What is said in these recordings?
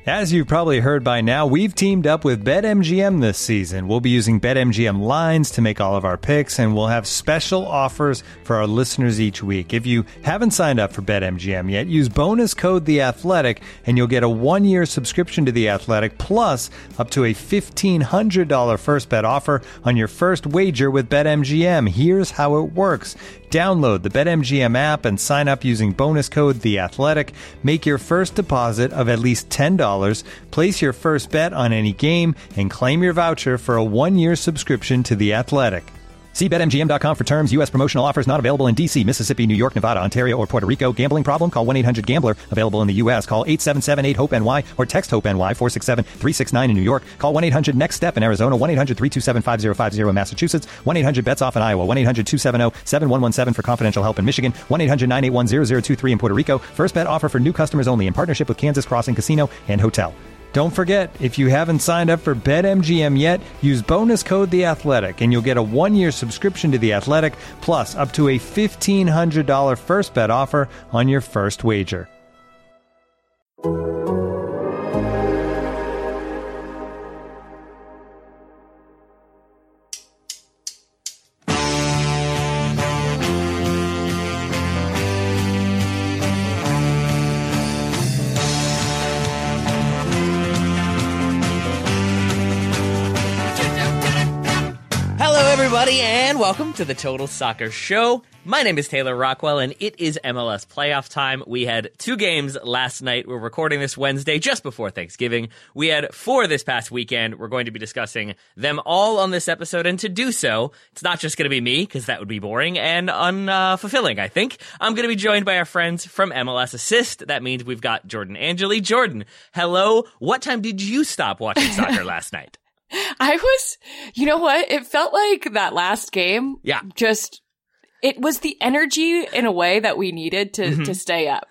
As you've probably heard by now, we've teamed up with BetMGM this season. We'll be using BetMGM lines to make all of our picks, and we'll have special offers for our listeners each week. If you haven't signed up for BetMGM yet, use bonus code The Athletic, and you'll get a 1-year subscription to The Athletic, plus up to a $1,500 first bet offer on your first wager with BetMGM. Here's how it works. Download the BetMGM app and sign up using bonus code The Athletic. Make your first deposit of at least $10. Place your first bet on any game and claim your voucher for a 1-year subscription to The Athletic. See BetMGM.com for terms. U.S. promotional offers not available in D.C., Mississippi, New York, Nevada, Ontario, or Puerto Rico. Gambling problem? Call 1-800-GAMBLER. Available in the U.S. Call 877-8-HOPE-NY or text HOPE-NY 467-369 in New York. Call 1-800-NEXT-STEP in Arizona. 1-800-327-5050 in Massachusetts. 1-800-BETS-OFF in Iowa. 1-800-270-7117 for confidential help in Michigan. 1-800-981-0023 in Puerto Rico. First bet offer for new customers only in partnership with Kansas Crossing Casino and Hotel. Don't forget, if you haven't signed up for BetMGM yet, use bonus code The Athletic, and you'll get a 1-year subscription to The Athletic, plus up to a $1,500 first bet offer on your first wager. Everybody, and welcome to the Total Soccer Show. My name is Taylor Rockwell, and it is MLS playoff time. We had 2 games last night. We're recording this Wednesday, just before Thanksgiving. We had 4 this past weekend. We're going to be discussing them all on this episode, and to do so, it's not just going to be me, because that would be boring and unfulfilling, I think. I'm going to be joined by our friends from MLS Assist. That means we've got Jordan Angeli. Jordan, hello. What time did you stop watching soccer last night? You know what? It felt like that last game. Yeah. It was the energy in a way that we needed to stay up.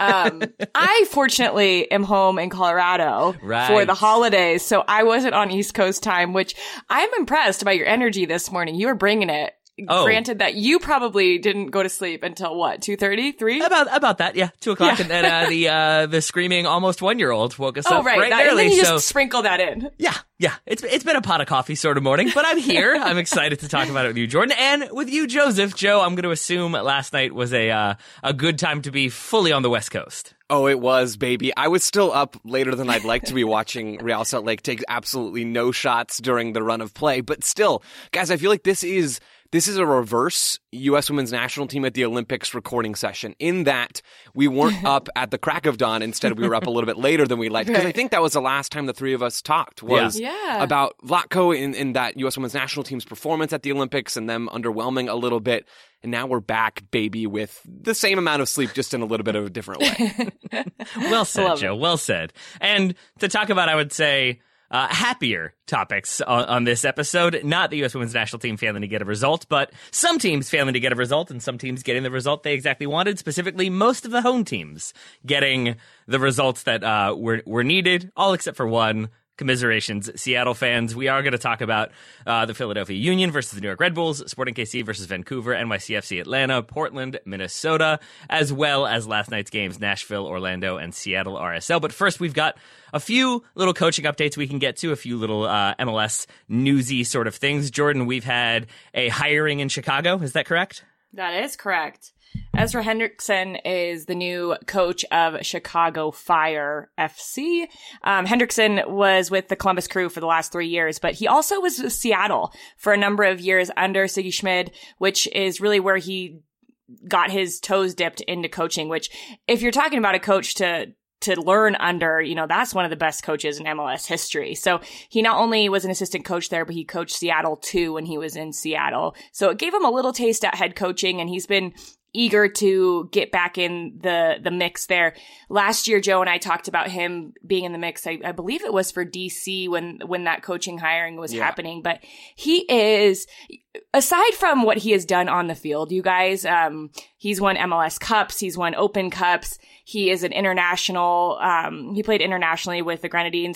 I fortunately am home in Colorado for the holidays, so I wasn't on East Coast time, which I'm impressed by your energy this morning. You were bringing it. Oh. Granted that you probably didn't go to sleep until what, 2:30, 3? About that, yeah, 2 o'clock, yeah. And then the screaming almost 1-year-old woke us up right early. And then you just sprinkle that in. Yeah. It's been a pot of coffee sort of morning, but I'm here. I'm excited to talk about it with you, Jordan, and with you, Joseph. Joe, I'm going to assume last night was a good time to be fully on the West Coast. Oh, it was, baby. I was still up later than I'd like to be watching Real Salt Lake take absolutely no shots during the run of play, but still, guys, I feel like this is a reverse U.S. Women's National Team at the Olympics recording session, in that we weren't up at the crack of dawn. Instead, we were up a little bit later than we liked. Because I think that was the last time the three of us talked, was about Vlatko in that U.S. Women's National Team's performance at the Olympics and them underwhelming a little bit. And now we're back, baby, with the same amount of sleep, just in a little bit of a different way. Well said, Joe. Well said. And to talk about, I would say, happier topics on this episode. Not the U.S. Women's National Team failing to get a result, but some teams failing to get a result and some teams getting the result they exactly wanted. Specifically, most of the home teams getting the results that were needed, all except for one. Commiserations, Seattle fans. We are going to talk about the Philadelphia Union versus the New York Red Bulls, Sporting KC versus Vancouver, NYCFC Atlanta, Portland, Minnesota, as well as last night's games, Nashville, Orlando, and Seattle RSL. But first, we've got a few little coaching updates we can get to, a few little MLS newsy sort of things. Jordan, we've had a hiring in Chicago. Is that correct? That is correct. Ezra Hendrickson is the new coach of Chicago Fire FC. Hendrickson was with the Columbus Crew for the last 3 years, but he also was with Seattle for a number of years under Sigi Schmid, which is really where he got his toes dipped into coaching, which if you're talking about a coach to learn under, that's one of the best coaches in MLS history. So he not only was an assistant coach there, but he coached Seattle too when he was in Seattle. So it gave him a little taste at head coaching, and he's been eager to get back in the mix there. Last year, Joe and I talked about him being in the mix. I believe it was for DC when that coaching hiring was happening. But he is, aside from what he has done on the field, you guys, he's won MLS Cups. He's won Open Cups. He is an international. He played internationally with the Grenadines.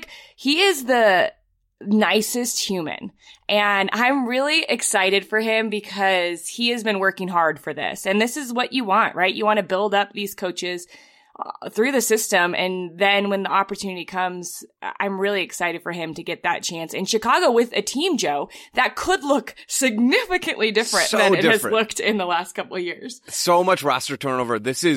He is the nicest human. And I'm really excited for him because he has been working hard for this. And this is what you want, right? You want to build up these coaches through the system. And then when the opportunity comes, I'm really excited for him to get that chance in Chicago with a team, Joe, that could look significantly different than it has looked in the last couple of years. So much roster turnover.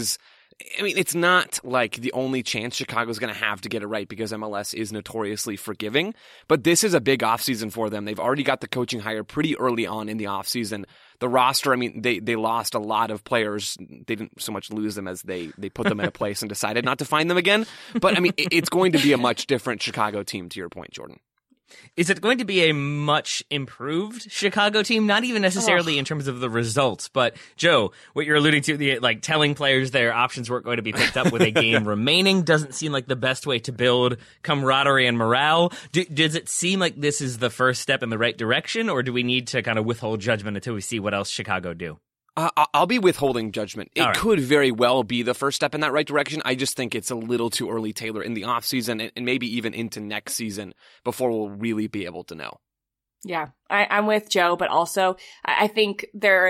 It's not like the only chance Chicago's going to have to get it right because MLS is notoriously forgiving, but this is a big offseason for them. They've already got the coaching hire pretty early on in the offseason. The roster, they lost a lot of players. They didn't so much lose them as they put them in a place and decided not to find them again. But, it's going to be a much different Chicago team, to your point, Jordan. Is it going to be a much improved Chicago team? Not even necessarily in terms of the results, but Joe, what you're alluding to, telling players their options weren't going to be picked up with a game remaining doesn't seem like the best way to build camaraderie and morale. Does it seem like this is the first step in the right direction, or do we need to kind of withhold judgment until we see what else Chicago do? I'll be withholding judgment. It could very well be the first step in that right direction. I just think it's a little too early, Taylor, in the offseason and maybe even into next season before we'll really be able to know. Yeah, I'm with Joe, but also I think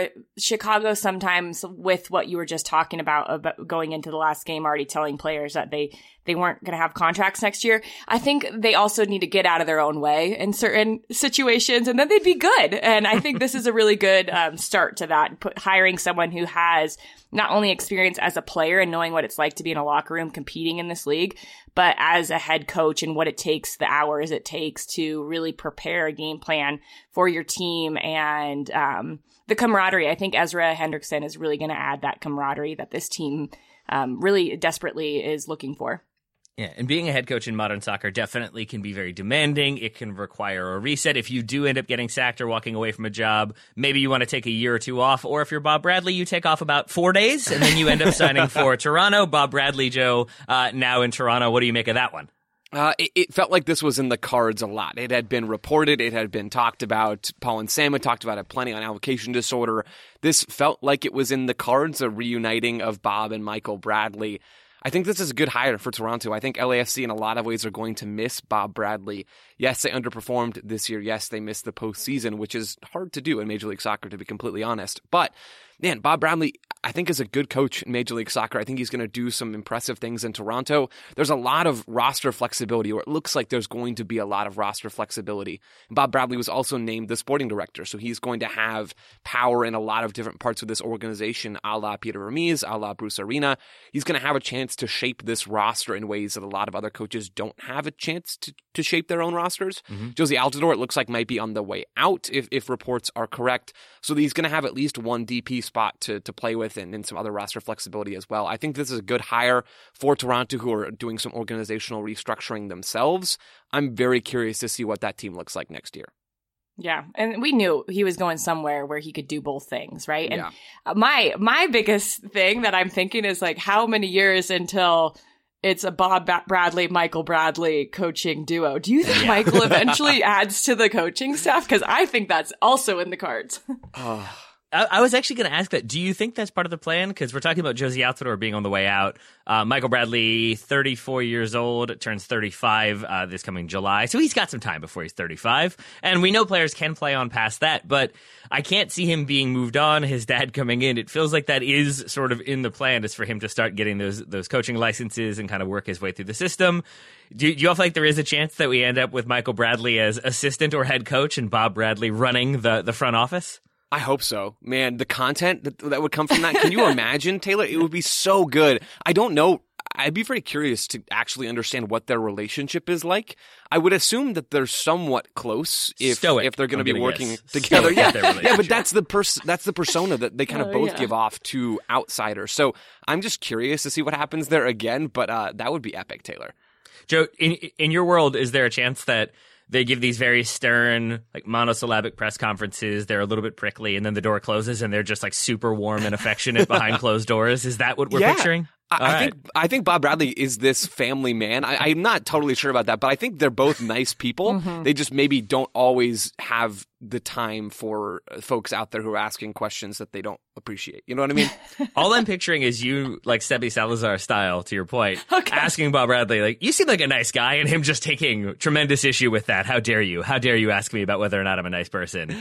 Chicago sometimes, with what you were just talking about going into the last game, already telling players that they weren't going to have contracts next year. I think they also need to get out of their own way in certain situations, and then they'd be good. And I think this is a really good start to that, hiring someone who has not only experience as a player and knowing what it's like to be in a locker room competing in this league, but as a head coach and what it takes, the hours it takes to really prepare a game plan for your team and the camaraderie. I think Ezra Hendrickson is really going to add that camaraderie that this team really desperately is looking for. Yeah, and being a head coach in modern soccer definitely can be very demanding. It can require a reset. If you do end up getting sacked or walking away from a job, maybe you want to take a year or two off. Or if you're Bob Bradley, you take off about 4 days, and then you end up signing for Toronto. Bob Bradley, Joe, now in Toronto. What do you make of that one? It felt like this was in the cards a lot. It had been reported. It had been talked about. Paul and Sam had talked about it plenty on allocation disorder. This felt like it was in the cards, a reuniting of Bob and Michael Bradley. I think this is a good hire for Toronto. I think LAFC in a lot of ways are going to miss Bob Bradley. Yes, they underperformed this year. Yes, they missed the postseason, which is hard to do in Major League Soccer, to be completely honest. But, man, Bob Bradley, I think, is a good coach in Major League Soccer. I think he's going to do some impressive things in Toronto. There's a lot of roster flexibility, or it looks like there's going to be a lot of roster flexibility. Bob Bradley was also named the sporting director, so he's going to have power in a lot of different parts of this organization, a la Peter Vermes, a la Bruce Arena. He's going to have a chance to shape this roster in ways that a lot of other coaches don't have a chance to shape their own rosters. Mm-hmm. Josie Altidore, it looks like, might be on the way out if reports are correct. So he's going to have at least one DP spot to play with and some other roster flexibility as well. I think this is a good hire for Toronto, who are doing some organizational restructuring themselves. I'm very curious to see what that team looks like next year. Yeah, and we knew he was going somewhere where he could do both things, right? Yeah. And my biggest thing that I'm thinking is, like, how many years until it's a Bob Bradley, Michael Bradley coaching duo? Do you think Michael eventually adds to the coaching staff? Because I think that's also in the cards. I was actually going to ask that. Do you think that's part of the plan? Because we're talking about Josie Altidore being on the way out. Michael Bradley, 34 years old, turns 35 this coming July. So he's got some time before he's 35. And we know players can play on past that, but I can't see him being moved on, his dad coming in. It feels like that is sort of in the plan, is for him to start getting those coaching licenses and kind of work his way through the system. Do you all feel like there is a chance that we end up with Michael Bradley as assistant or head coach and Bob Bradley running the front office? I hope so. Man, the content that would come from that, can you imagine, Taylor? It would be so good. I don't know. I'd be very curious to actually understand what their relationship is like. I would assume that they're somewhat close if they're going to be working together. Yeah, but that's the persona that they kind of both give off to outsiders. So I'm just curious to see what happens there again, but that would be epic, Taylor. Joe, in your world, is there a chance that they give these very stern, like, monosyllabic press conferences? They're a little bit prickly, and then the door closes, and they're just, like, super warm and affectionate behind closed doors. Is that what we're picturing? I think Bob Bradley is this family man. I'm not totally sure about that, but I think they're both nice people. Mm-hmm. They just maybe don't always have the time for folks out there who are asking questions that they don't appreciate. You know what I mean? All I'm picturing is you, like Sebi Salazar style, to your point, asking Bob Bradley, like, you seem like a nice guy, and him just taking tremendous issue with that. How dare you? How dare you ask me about whether or not I'm a nice person?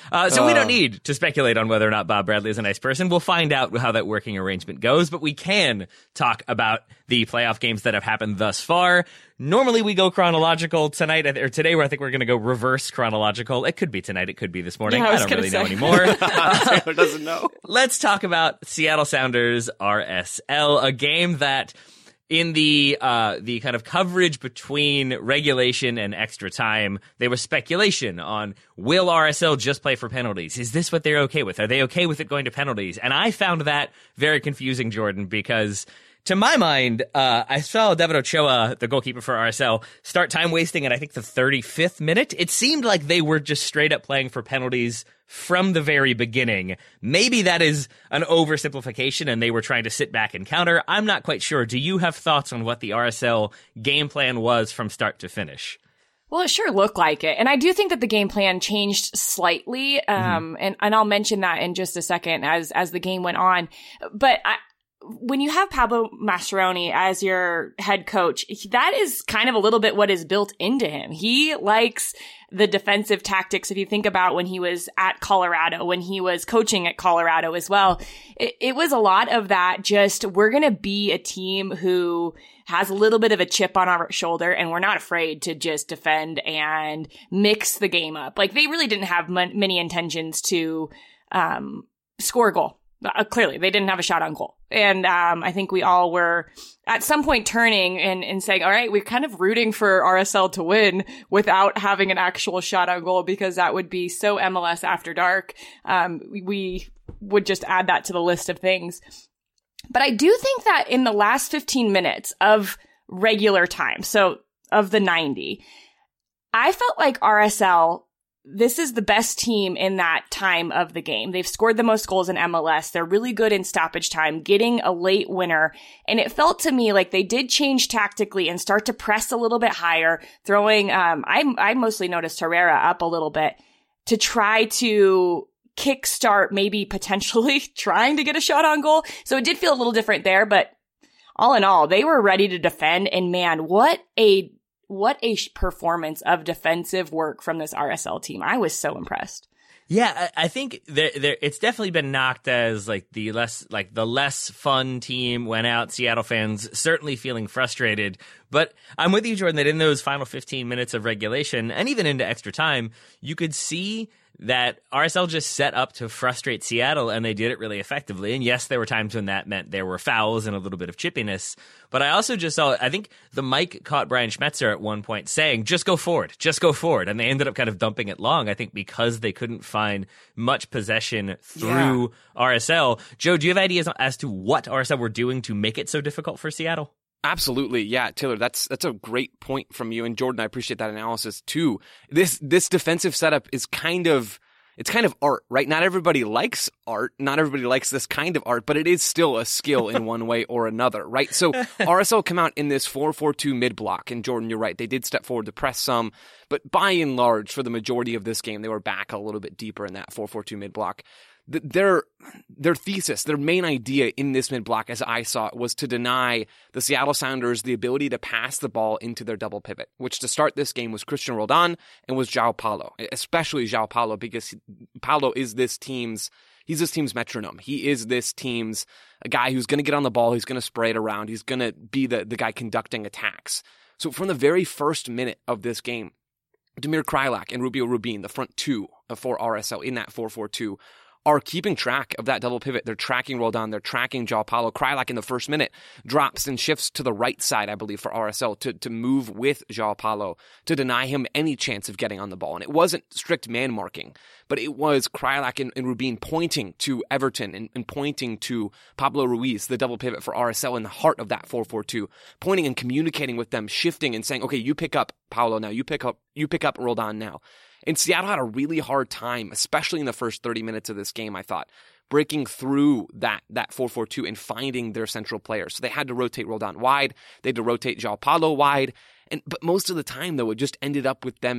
So we don't need to speculate on whether or not Bob Bradley is a nice person. We'll find out how that working arrangement goes, but we can talk about the playoff games that have happened thus far. Normally we go chronological tonight, or today, where I think we're going to go reverse chronological. It could be tonight. It could be this morning. Yeah, I don't really know anymore. Taylor doesn't know. Let's talk about Seattle Sounders RSL, a game that in the kind of coverage between regulation and extra time, there was speculation on, will RSL just play for penalties? Is this what they're okay with? Are they okay with it going to penalties? And I found that very confusing, Jordan, because to my mind, I saw David Ochoa, the goalkeeper for RSL, start time wasting at, I think, the 35th minute. It seemed like they were just straight up playing for penalties from the very beginning. Maybe that is an oversimplification and they were trying to sit back and counter. I'm not quite sure. Do you have thoughts on what the RSL game plan was from start to finish? Well, it sure looked like it. And I do think that the game plan changed slightly. And I'll mention that in just a second as the game went on. But when you have Pablo Mascheroni as your head coach, that is kind of a little bit what is built into him. He likes the defensive tactics. If you think about when he was at Colorado, when he was coaching at Colorado as well, it was a lot of that. Just, we're going to be a team who has a little bit of a chip on our shoulder, and we're not afraid to just defend and mix the game up. Like, they really didn't have many intentions to score a goal. Clearly, they didn't have a shot on goal. And I think we all were at some point turning and saying, all right, we're kind of rooting for RSL to win without having an actual shot on goal, because that would be so MLS After Dark. We would just add that to the list of things. But I do think that in the last 15 minutes of regular time, so of the 90, I felt like RSL, this is the best team in that time of the game. They've scored the most goals in MLS. They're really good in stoppage time, getting a late winner. And it felt to me like they did change tactically and start to press a little bit higher, throwing, I mostly noticed Herrera up a little bit to try to kickstart maybe potentially trying to get a shot on goal. So it did feel a little different there, but all in all, they were ready to defend. And man, what a performance of defensive work from this RSL team. I was so impressed. Yeah, I think it's definitely been knocked as like the less fun team went out. Seattle fans certainly feeling frustrated. But I'm with you, Jordan, that in those final 15 minutes of regulation and even into extra time, you could see that RSL just set up to frustrate Seattle, and they did it really effectively. And yes, there were times when that meant there were fouls and a little bit of chippiness. But I also just saw, I think the mic caught Brian Schmetzer at one point saying, just go forward. And they ended up kind of dumping it long, I think, because they couldn't find much possession through RSL. Joe, do you have ideas as to what RSL were doing to make it so difficult for Seattle? Absolutely. Yeah, Taylor, that's a great point from you. And Jordan, I appreciate that analysis too. This defensive setup is kind of art, right? Not everybody likes art. Not everybody likes this kind of art, but it is still a skill in one way or another, right? So RSL come out in this 4-4-2 mid-block. And Jordan, you're right. They did step forward to press some, but by and large, for the majority of this game, they were back a little bit deeper in that 4-4-2 mid-block. Their thesis, their main idea in this mid-block, as I saw it, was to deny the Seattle Sounders the ability to pass the ball into their double pivot, which to start this game was Christian Roldan and was João Paulo, especially João Paulo, because Paulo is this team's metronome. He is this team's a guy who's going to get on the ball, he's going to spray it around, he's going to be the guy conducting attacks. So from the very first minute of this game, Damir Kreilach and Rubio Rubin, the front two for RSL in that 4-4-2, are keeping track of that double pivot. They're tracking Roldan. They're tracking João Paulo. Kreilach in the first minute drops and shifts to the right side, I believe, for RSL to move with João Paulo to deny him any chance of getting on the ball. And it wasn't strict man marking, but it was Kreilach and Rubin pointing to Everton and pointing to Pablo Ruiz, the double pivot for RSL in the heart of that 4-4-2, pointing and communicating with them, shifting and saying, okay, you pick up Paulo now. You pick up Roldan now. And Seattle had a really hard time, especially in the first 30 minutes of this game, I thought, breaking through that 4-4-2 and finding their central players. So they had to rotate Roldan wide. They had to rotate João Paulo wide. But most of the time, though, it just ended up with them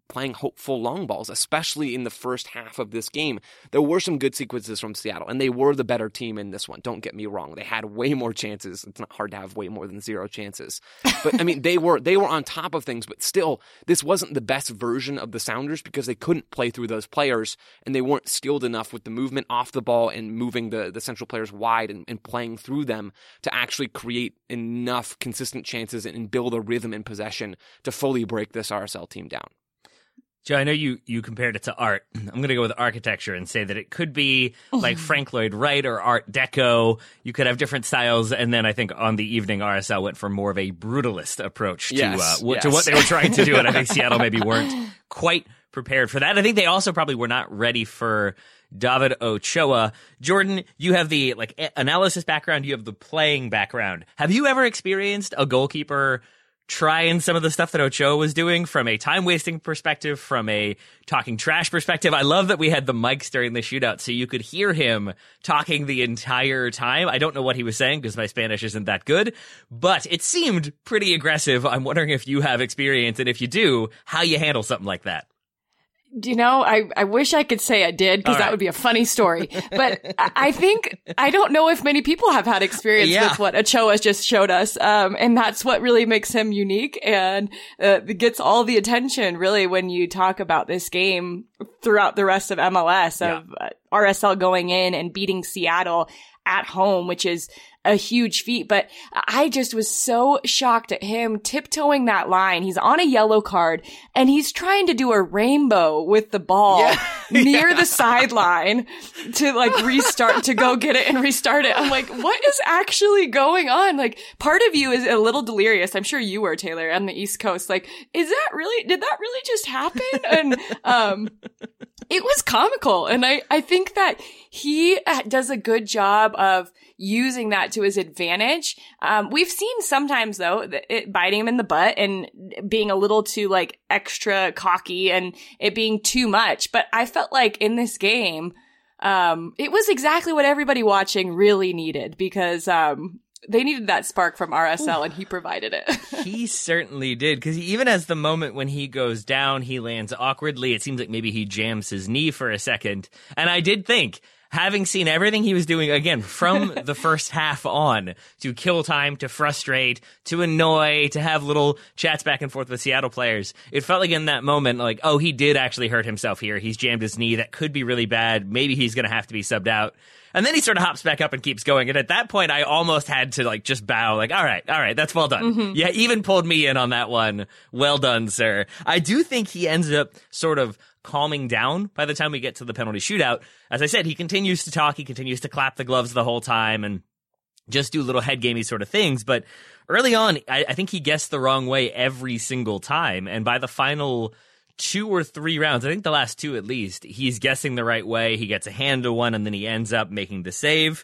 playing hopeful long balls, especially in the first half of this game. There were some good sequences from Seattle, and they were the better team in this one. Don't get me wrong. They had way more chances. It's not hard to have way more than 0 chances. But I mean, they were on top of things, but still, this wasn't the best version of the Sounders because they couldn't play through those players, and they weren't skilled enough with the movement off the ball and moving the central players wide and playing through them to actually create enough consistent chances and build a rhythm in possession to fully break this RSL team down. Joe, I know you compared it to art. I'm going to go with architecture and say that it could be like Frank Lloyd Wright or Art Deco. You could have different styles. And then I think on the evening, RSL went for more of a brutalist approach to what they were trying to do. And I think Seattle maybe weren't quite prepared for that. I think they also probably were not ready for David Ochoa. Jordan, you have the analysis background. You have the playing background. Have you ever experienced a goalkeeper trying some of the stuff that Ochoa was doing from a time-wasting perspective, from a talking trash perspective? I love that we had the mics during the shootout so you could hear him talking the entire time. I don't know what he was saying because my Spanish isn't that good, but it seemed pretty aggressive. I'm wondering if you have experience, and if you do, how you handle something like that. You know, I wish I could say I did, because that would be a funny story. But I don't know if many people have had experience with what Ochoa just showed us. And that's what really makes him unique and gets all the attention, really, when you talk about this game throughout the rest of MLS, of RSL going in and beating Seattle at home, which is a huge feat. But I just was so shocked at him tiptoeing that line. He's on a yellow card and he's trying to do a rainbow with the ball near the sideline to restart, to go get it and restart it. I'm like, what is actually going on? Like, part of you is a little delirious. I'm sure you were, Taylor, on the East Coast. Like, did that really just happen? And, it was comical. And I think that he does a good job of using that to his advantage. We've seen sometimes, though, it biting him in the butt and being a little too extra cocky and it being too much. But I felt like in this game, it was exactly what everybody watching really needed, because they needed that spark from RSL, and he provided it. He certainly did, because he even has the moment when he goes down, he lands awkwardly. It seems like maybe he jams his knee for a second. And I did think, having seen everything he was doing, again, from the first half on, to kill time, to frustrate, to annoy, to have little chats back and forth with Seattle players, it felt like in that moment, he did actually hurt himself here. He's jammed his knee. That could be really bad. Maybe he's going to have to be subbed out. And then he sort of hops back up and keeps going. And at that point, I almost had to just bow, all right, that's well done. Mm-hmm. Yeah, even pulled me in on that one. Well done, sir. I do think he ends up sort of calming down by the time we get to the penalty shootout. As I said, he continues to talk. He continues to clap the gloves the whole time and just do little head gamey sort of things. But early on, I think he guessed the wrong way every single time. And by the final 2 or 3 rounds, I think the last 2 at least, he's guessing the right way. He gets a hand to one, and then he ends up making the save.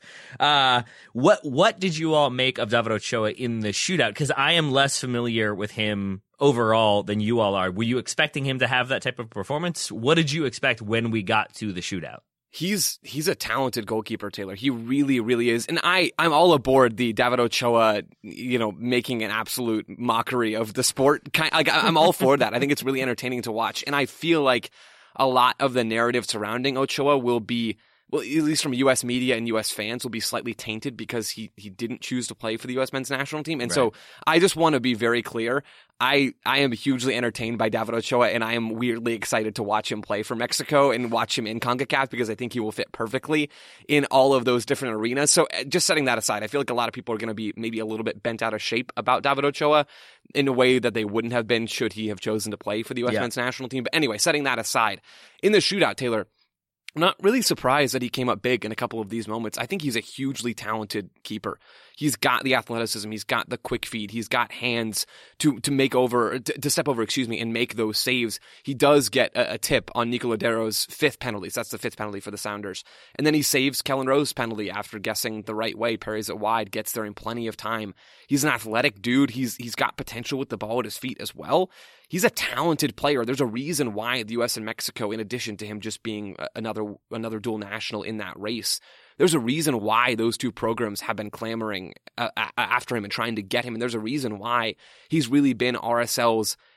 What did you all make of David Ochoa in the shootout? Because I am less familiar with him overall than you all are. Were you expecting him to have that type of performance? What did you expect when we got to the shootout? He's a talented goalkeeper, Taylor. He really, really is. And I'm all aboard the David Ochoa, making an absolute mockery of the sport. I'm all for that. I think it's really entertaining to watch. And I feel like a lot of the narrative surrounding Ochoa will be, well, at least from U.S. media and U.S. fans, will be slightly tainted because he didn't choose to play for the U.S. men's national team. And so I just want to be very clear. I am hugely entertained by David Ochoa, and I am weirdly excited to watch him play for Mexico and watch him in CONCACAF, because I think he will fit perfectly in all of those different arenas. So just setting that aside, I feel like a lot of people are going to be maybe a little bit bent out of shape about David Ochoa in a way that they wouldn't have been should he have chosen to play for the U.S. men's national team. But anyway, setting that aside, in the shootout, Taylor, I'm not really surprised that he came up big in a couple of these moments. I think he's a hugely talented keeper. He's got the athleticism. He's got the quick feet. He's got hands to step over, and make those saves. He does get a tip on Nico Lodeiro's 5th penalty. So that's the 5th penalty for the Sounders. And then he saves Kellen Rowe's penalty after guessing the right way, parries it wide, gets there in plenty of time. He's an athletic dude. He's got potential with the ball at his feet as well. He's a talented player. There's a reason why the U.S. and Mexico, in addition to him just being another dual national in that race, there's a reason why those 2 programs have been clamoring after him and trying to get him. And there's a reason why he's really been RSL's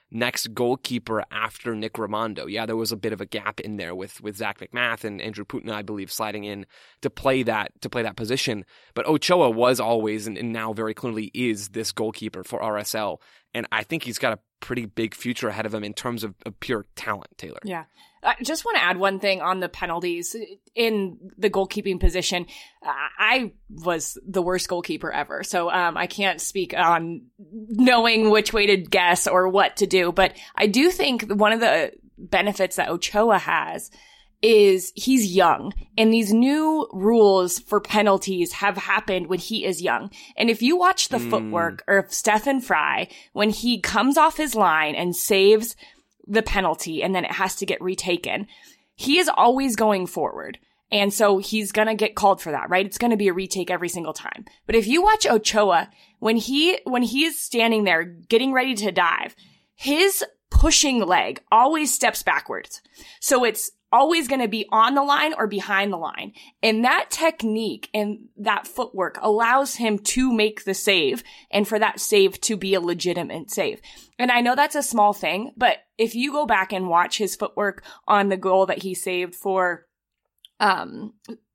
next goalkeeper after Nick Rimando. Yeah, there was a bit of a gap in there with Zach McMath and Andrew Putna, I believe, sliding in to play that position. But Ochoa was always and now very clearly is this goalkeeper for RSL. And I think he's got a pretty big future ahead of him in terms of pure talent, Taylor. Yeah. I just want to add one thing on the penalties in the goalkeeping position. I was the worst goalkeeper ever, so I can't speak on knowing which way to guess or what to do. But I do think one of the benefits that Ochoa has is he's young, and these new rules for penalties have happened when he is young. And if you watch the footwork of Stefan Frei, when he comes off his line and saves the penalty and then it has to get retaken, he is always going forward. And so he's going to get called for that, right? It's going to be a retake every single time. But if you watch Ochoa, when he is standing there getting ready to dive, his pushing leg always steps backwards. So it's always going to be on the line or behind the line. And that technique and that footwork allows him to make the save and for that save to be a legitimate save. And I know that's a small thing, but if you go back and watch his footwork on the goal that he saved for Kellen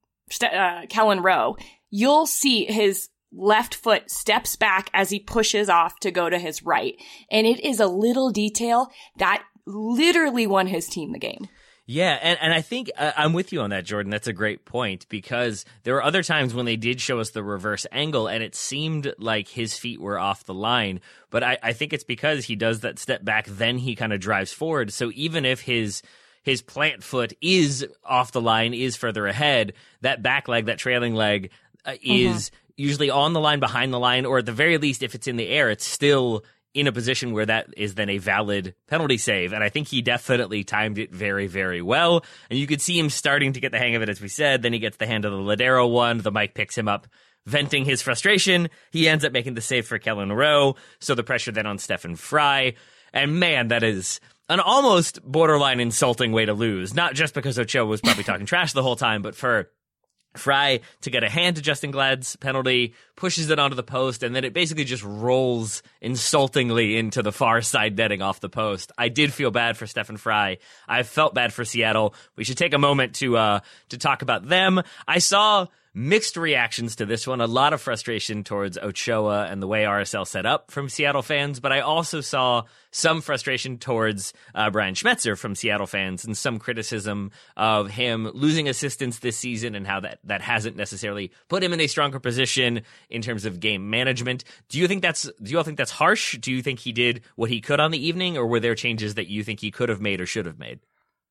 Rowe, you'll see his left foot steps back as he pushes off to go to his right. And it is a little detail that literally won his team the game. Yeah, and I think I'm with you on that, Jordan. That's a great point, because there were other times when they did show us the reverse angle and it seemed like his feet were off the line. But I think it's because he does that step back, then he kind of drives forward. So even if his plant foot is off the line, is further ahead, that back leg, that trailing leg is usually on the line, behind the line, or at the very least, if it's in the air, it's still in a position where that is then a valid penalty save. And I think he definitely timed it very, very well. And you could see him starting to get the hang of it, as we said. Then he gets the hand of the Ladero one. The mic picks him up, venting his frustration. He ends up making the save for Kellen Rowe. So the pressure then on Stefan Frei. And man, that is an almost borderline insulting way to lose. Not just because Ochoa was probably talking trash the whole time, but for Frei to get a hand to Justin Glad's penalty, pushes it onto the post, and then it basically just rolls insultingly into the far side netting off the post. I did feel bad for Stefan Frei. I felt bad for Seattle. We should take a moment to talk about them. I saw mixed reactions to this one. A lot of frustration towards Ochoa and the way RSL set up from Seattle fans, but I also saw some frustration towards Brian Schmetzer from Seattle fans and some criticism of him losing assistance this season and how that hasn't necessarily put him in a stronger position in terms of game management. Do you all think that's harsh? Do you think he did what he could on the evening, or were there changes that you think he could have made or should have made?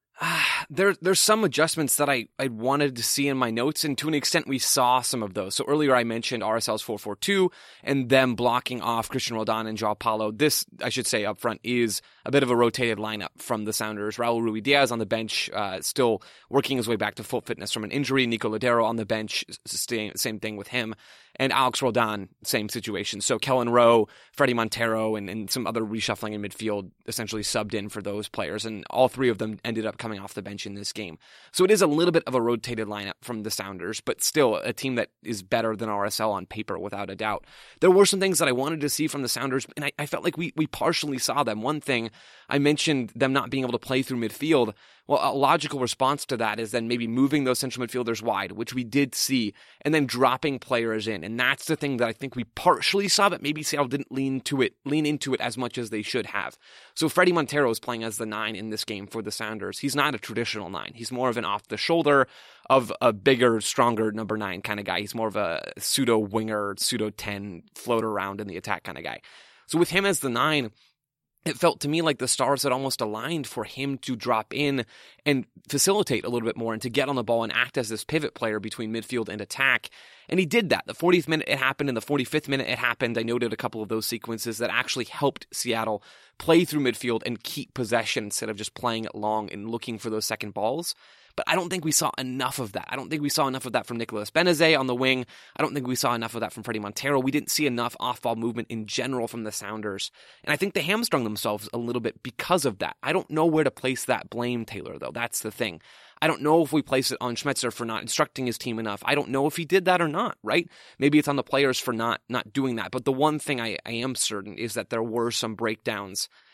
There's some adjustments that I wanted to see in my notes, and to an extent we saw some of those. So earlier I mentioned RSL's 4-4-2 and them blocking off Christian Roldan and Joao Paulo. This, I should say up front, is a bit of a rotated lineup from the Sounders. Raul Ruidiaz on the bench, still working his way back to full fitness from an injury. Nico Ladero on the bench, same thing with him. And Alex Roldan, same situation. So Kellen Rowe, Freddie Montero, and some other reshuffling in midfield essentially subbed in for those players. And all three of them ended up coming off the bench in this game. So it is a little bit of a rotated lineup from the Sounders, but still a team that is better than RSL on paper, without a doubt. There were some things that I wanted to see from the Sounders, and I felt like we partially saw them. One thing, I mentioned them not being able to play through midfield. Well, a logical response to that is then maybe moving those central midfielders wide, which we did see, and then dropping players in. And that's the thing that I think we partially saw, but maybe Seattle didn't lean into it as much as they should have. So Freddie Montero is playing as the 9 in this game for the Sounders. He's not a traditional 9. He's more of an off-the-shoulder of a bigger, stronger number 9 kind of guy. He's more of a pseudo-winger, pseudo-10, float around in the attack kind of guy. So with him as the 9, it felt to me like the stars had almost aligned for him to drop in and facilitate a little bit more and to get on the ball and act as this pivot player between midfield and attack. And he did that. The 40th minute it happened, and the 45th minute it happened. I noted a couple of those sequences that actually helped Seattle play through midfield and keep possession instead of just playing it long and looking for those second balls. But I don't think we saw enough of that. I don't think we saw enough of that from Nicolas Benezet on the wing. I don't think we saw enough of that from Freddie Montero. We didn't see enough off-ball movement in general from the Sounders. And I think they hamstrung themselves a little bit because of that. I don't know where to place that blame, Taylor, though. That's the thing. I don't know if we place it on Schmetzer for not instructing his team enough. I don't know if he did that or not, right? Maybe it's on the players for not doing that. But the one thing I am certain is that there were some breakdowns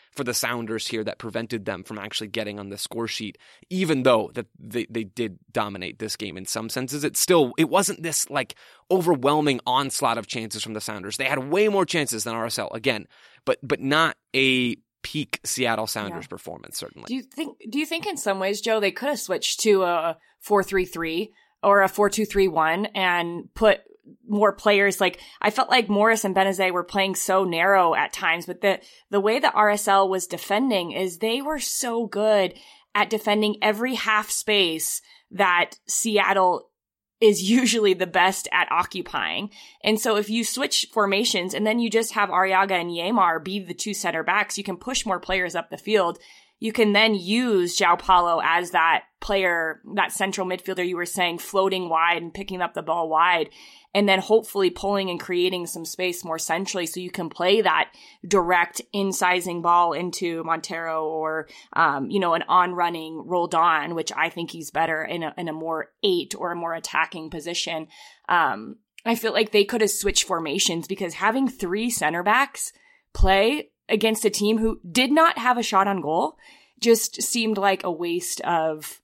for the Sounders here that prevented them from actually getting on the score sheet, even though that they did dominate this game in some senses. It wasn't this like overwhelming onslaught of chances from the Sounders. They had way more chances than RSL, again, but not a peak Seattle Sounders performance, certainly. Do you think in some ways, Joe, they could have switched to a 4-3-3 or a 4-2-3-1 and put more players? Like, I felt like Morris and Benezet were playing so narrow at times, but the way that RSL was defending is they were so good at defending every half space that Seattle is usually the best at occupying. And so if you switch formations and then you just have Arriaga and Yeimar be the two center backs, you can push more players up the field. You can then use João Paulo as that player, that central midfielder you were saying, floating wide and picking up the ball wide, and then hopefully pulling and creating some space more centrally so you can play that direct incising ball into Montero or, an on-running Roldan, which I think he's better in a more 8 or a more attacking position. I feel like they could have switched formations, because having 3 center backs play against a team who did not have a shot on goal just seemed like a waste of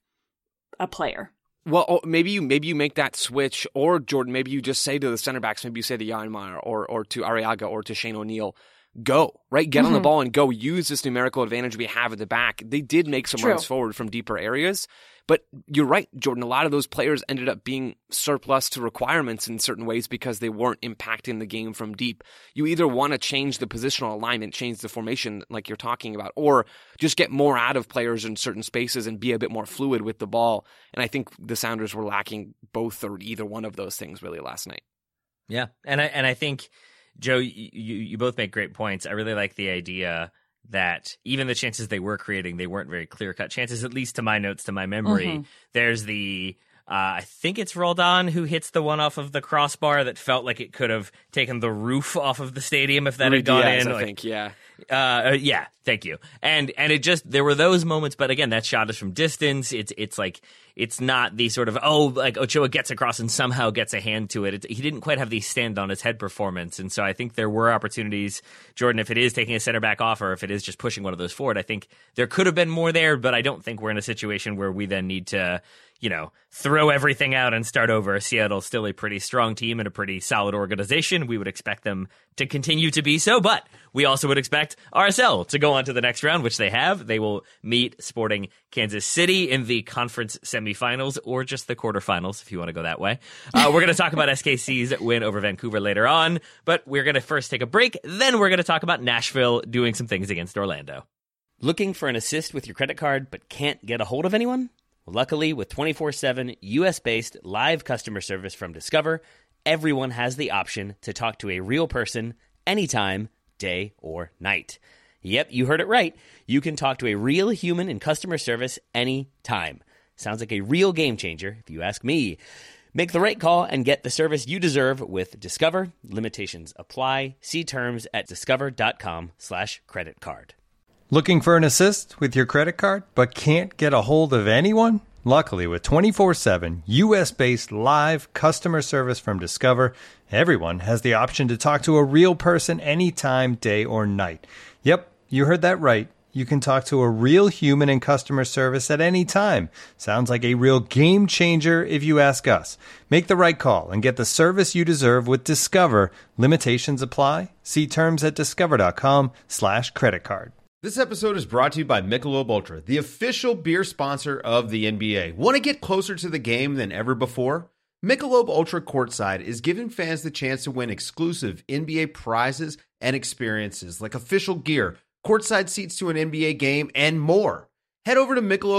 a player. Well, maybe you make that switch, or Jordan, maybe you just say to the center backs, maybe you say to Yeimar or to Arriaga or to Shane O'Neill, go, right? Get on the ball and go. Use this numerical advantage we have at the back. They did make some runs forward from deeper areas, but you're right, Jordan. A lot of those players ended up being surplus to requirements in certain ways because they weren't impacting the game from deep. You either want to change the positional alignment, change the formation like you're talking about, or just get more out of players in certain spaces and be a bit more fluid with the ball. And I think the Sounders were lacking both or either one of those things really last night. Yeah, and I think, Joe, you both make great points. I really like the idea that even the chances they were creating, they weren't very clear-cut chances, at least to my notes, to my memory. There's the, I think it's Roldan who hits the one off of the crossbar that felt like it could have taken the roof off of the stadium if that had gone in. I think, yeah. Yeah, thank you. And it just, there were those moments, but again, that shot is from distance. It's like, it's not the sort of, like Ochoa gets across and somehow gets a hand to it. He didn't quite have the stand on his head performance. And so I think there were opportunities, Jordan, if it is taking a center back off or if it is just pushing one of those forward, I think there could have been more there, but I don't think we're in a situation where we then need to, throw everything out and start over. Seattle's still a pretty strong team and a pretty solid organization. We would expect them to continue to be so, but we also would expect RSL to go on to the next round, which they have. They will meet Sporting Kansas City in the conference semifinals, or just the quarterfinals if you want to go that way. We're going to talk about SKC's win over Vancouver later on, but we're going to first take a break. Then we're going to talk about Nashville doing some things against Orlando. Looking for an assist with your credit card but can't get a hold of anyone? Luckily, with 24/7 U.S.-based live customer service from Discover, everyone has the option to talk to a real person anytime, day or night. Yep, you heard it right. You can talk to a real human in customer service anytime. Sounds like a real game changer, if you ask me. Make the right call and get the service you deserve with Discover. Limitations apply. See terms at discover.com/creditcard. Looking for an assist with your credit card, but can't get a hold of anyone? Luckily, with 24/7 U.S.-based live customer service from Discover, everyone has the option to talk to a real person anytime, day or night. Yep, you heard that right. You can talk to a real human in customer service at any time. Sounds like a real game changer if you ask us. Make the right call and get the service you deserve with Discover. Limitations apply. See terms at discover.com/creditcard. This episode is brought to you by Michelob Ultra, the official beer sponsor of the NBA. Want to get closer to the game than ever before? Michelob Ultra Courtside is giving fans the chance to win exclusive NBA prizes and experiences like official gear, courtside seats to an NBA game, and more. Head over to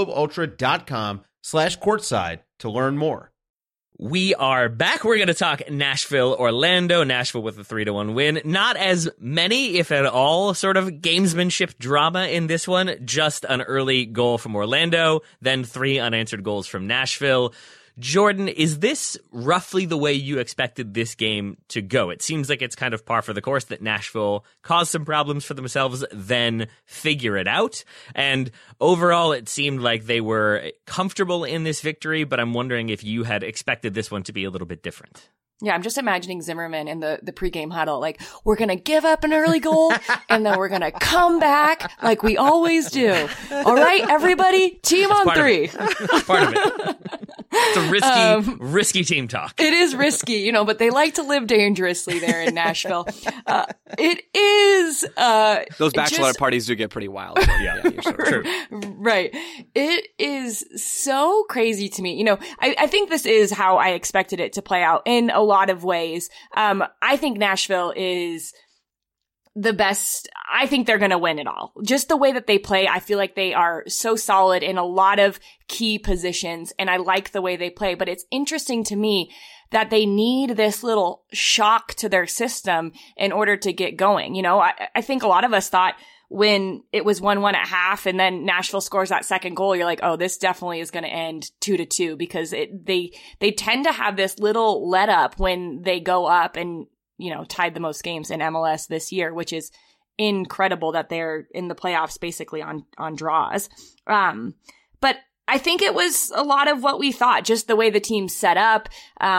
MichelobUltra.com/courtside to learn more. We are back. We're going to talk Nashville, Orlando. Nashville with a 3-1 win. Not as many, if at all, sort of gamesmanship drama in this one. Just an early goal from Orlando, then 3 unanswered goals from Nashville. Jordan, is this roughly the way you expected this game to go? It seems like it's kind of par for the course that Nashville caused some problems for themselves, then figure it out. And overall, it seemed like they were comfortable in this victory, but I'm wondering if you had expected this one to be a little bit different. Yeah, I'm just imagining Zimmerman in the pregame huddle. Like, we're going to give up an early goal and then we're going to come back like we always do. All right, everybody, team on three. Part of it. It's a risky team talk. It is risky, but they like to live dangerously there in Nashville. It is, those bachelorette parties do get pretty wild. Yeah, you're so right. True. Right. It is so crazy to me. I think this is how I expected it to play out in a lot of ways. I think Nashville is the best. I think they're going to win it all. Just the way that they play, I feel like they are so solid in a lot of key positions, and I like the way they play. But it's interesting to me that they need this little shock to their system in order to get going. I think a lot of us thought when it was 1-1 at half and then Nashville scores that second goal, you're like, oh, this definitely is going to end 2-2 because they tend to have this little let up when they go up and, tied the most games in MLS this year, which is incredible that they're in the playoffs basically on draws. But I think it was a lot of what we thought, just the way the team set up,